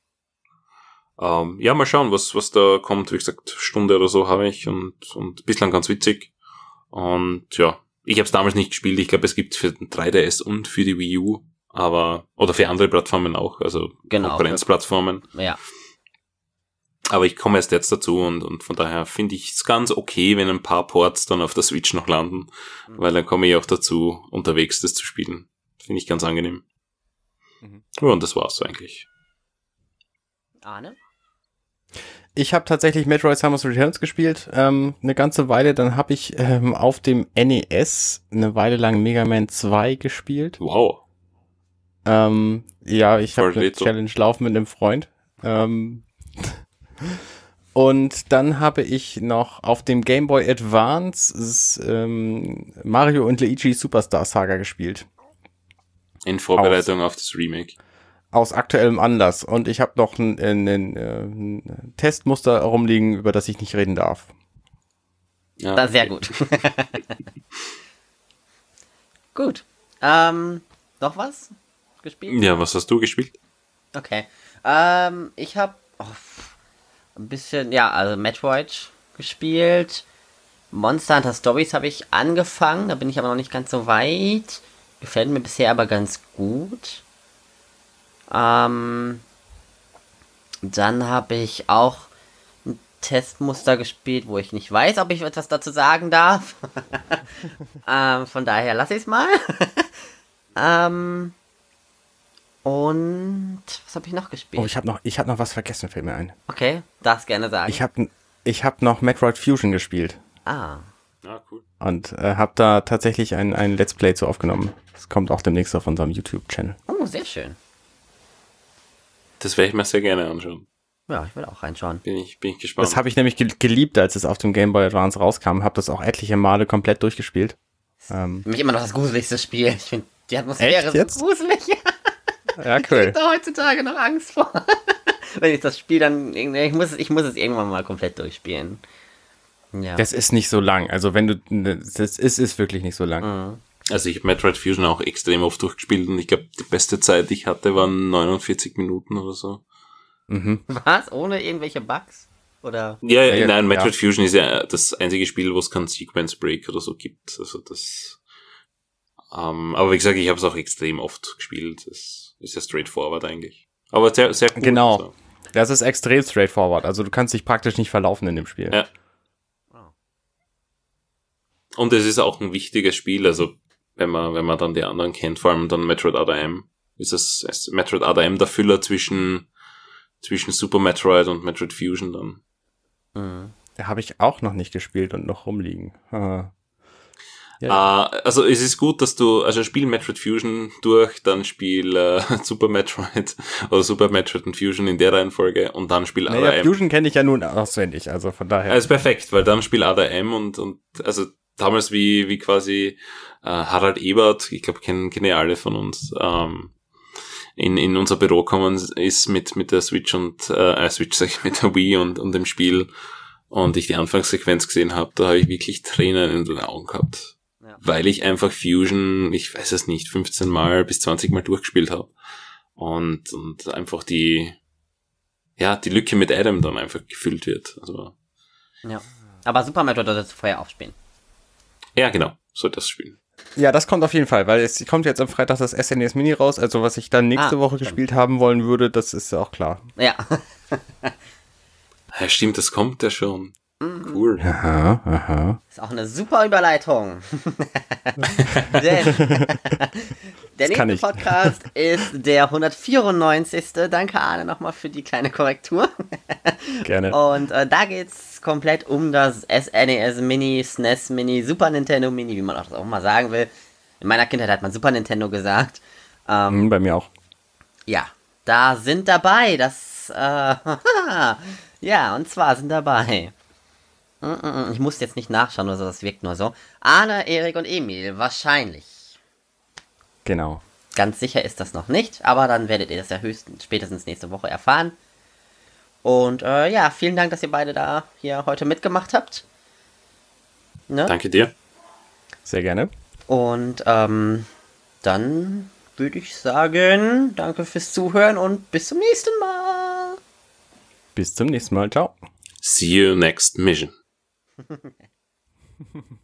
Ja, mal schauen, was da kommt. Wie gesagt, Stunde oder so habe ich und bislang ganz witzig. Und ja, ich habe es damals nicht gespielt. Ich glaube, es gibt für den 3DS und für die Wii U, oder für andere Plattformen auch, also Konkurrenzplattformen. Ja. Aber ich komme erst jetzt dazu und von daher finde ich es ganz okay, wenn ein paar Ports dann auf der Switch noch landen, weil dann komme ich auch dazu, unterwegs das zu spielen. Finde ich ganz angenehm. Ja, und das war's eigentlich. Arne? Ich habe tatsächlich Metroid Samus Returns gespielt, eine ganze Weile. Dann habe ich auf dem NES eine Weile lang Mega Man 2 gespielt. Wow. Ja, ich habe eine Challenge laufen mit einem Freund. Und dann habe ich noch auf dem Game Boy Advance Mario und Luigi Superstar Saga gespielt. In Vorbereitung auf das Remake. Aus aktuellem Anlass. Und ich habe noch ein Testmuster rumliegen, über das ich nicht reden darf. Ja. Das ist sehr gut. Gut. Noch was gespielt? Ja, was hast du gespielt? Okay. Ich habe ein bisschen, also Metroid gespielt. Monster Hunter Stories habe ich angefangen, da bin ich aber noch nicht ganz so weit. Gefällt mir bisher aber ganz gut. Dann habe ich auch ein Testmuster gespielt, wo ich nicht weiß, ob ich etwas dazu sagen darf. Von daher lasse ich es mal. Und was habe ich noch gespielt? Oh, ich hab noch was vergessen, fällt mir ein. Okay, darfst gerne sagen. Ich hab noch Metroid Fusion gespielt. Ah, cool. Und habe da tatsächlich ein Let's Play zu aufgenommen. Das kommt auch demnächst auf unserem YouTube-Channel. Oh, sehr schön. Das werde ich mir sehr gerne anschauen. Ja, ich will auch reinschauen. Bin ich gespannt. Das habe ich nämlich geliebt, als es auf dem Game Boy Advance rauskam. Habe das auch etliche Male komplett durchgespielt. Für mich immer noch das gruseligste Spiel. Ich finde, die Atmosphäre ist so gruselig. Ja, cool. Ich krieg da heutzutage noch Angst vor. Wenn ich das Spiel dann, ich muss es irgendwann mal komplett durchspielen. Ja. Das ist nicht so lang. Also das ist wirklich nicht so lang. Mhm. Also ich habe Metroid Fusion auch extrem oft durchgespielt und ich glaube, die beste Zeit, die ich hatte, waren 49 Minuten oder so. Mhm. Was? Ohne irgendwelche Bugs? Oder? Ja, nein, Metroid Fusion ist ja das einzige Spiel, wo es keinen Sequence Break oder so gibt. Also das. Aber wie gesagt, ich habe es auch extrem oft gespielt. Das ist ja straightforward eigentlich. Aber sehr, sehr cool. Genau. Also. Das ist extrem straightforward. Also du kannst dich praktisch nicht verlaufen in dem Spiel. Ja. Und es ist auch ein wichtiges Spiel. Also wenn man dann die anderen kennt, vor allem dann Metroid Other M, ist es Metroid Other M der Füller zwischen Super Metroid und Metroid Fusion dann. Mhm. Da habe ich auch noch nicht gespielt und noch rumliegen. Also es ist gut, dass du, spiel Metroid Fusion durch, dann spiel Super Metroid oder Super Metroid und Fusion in der Reihenfolge und dann spiel Other M. Fusion kenne ich ja nun auswendig, also von daher. Also perfekt, weil dann spiel Other M und also damals wie quasi Harald Ebert, ich glaube kennen ja alle von uns, in unser Büro kommen ist mit der Switch und mit der Wii und dem Spiel und ich die Anfangssequenz gesehen habe, da habe ich wirklich Tränen in den Augen gehabt. Ja. Weil ich einfach Fusion, ich weiß es nicht, 15 Mal bis 20 Mal durchgespielt habe. Und einfach die Lücke mit Adam dann einfach gefüllt wird. Also. Ja. Aber Super Metroid solltest du vorher aufspielen. Ja, genau. Soll das spielen. Ja, das kommt auf jeden Fall, weil es kommt jetzt am Freitag das SNES Mini raus. Also was ich dann nächste Woche gespielt haben wollen würde, das ist ja auch klar. Ja. Ja, stimmt, das kommt ja schon. Cool. Aha. Ist auch eine super Überleitung. Denn der nächste Podcast ist der 194. Danke, Arne, nochmal für die kleine Korrektur. Gerne. Und da geht's komplett um das SNES Mini, SNES Mini, Super Nintendo Mini, wie man auch das auch mal sagen will. In meiner Kindheit hat man Super Nintendo gesagt. Bei mir auch. Ja, da sind dabei, ja, und zwar sind dabei. Ich muss jetzt nicht nachschauen oder so, das wirkt nur so. Arne, Erik und Emil, wahrscheinlich. Genau. Ganz sicher ist das noch nicht, aber dann werdet ihr das ja spätestens nächste Woche erfahren. Und vielen Dank, dass ihr beide da hier heute mitgemacht habt. Ne? Danke dir. Sehr gerne. Und dann würde ich sagen, danke fürs Zuhören und bis zum nächsten Mal. Bis zum nächsten Mal. Ciao. See you next mission.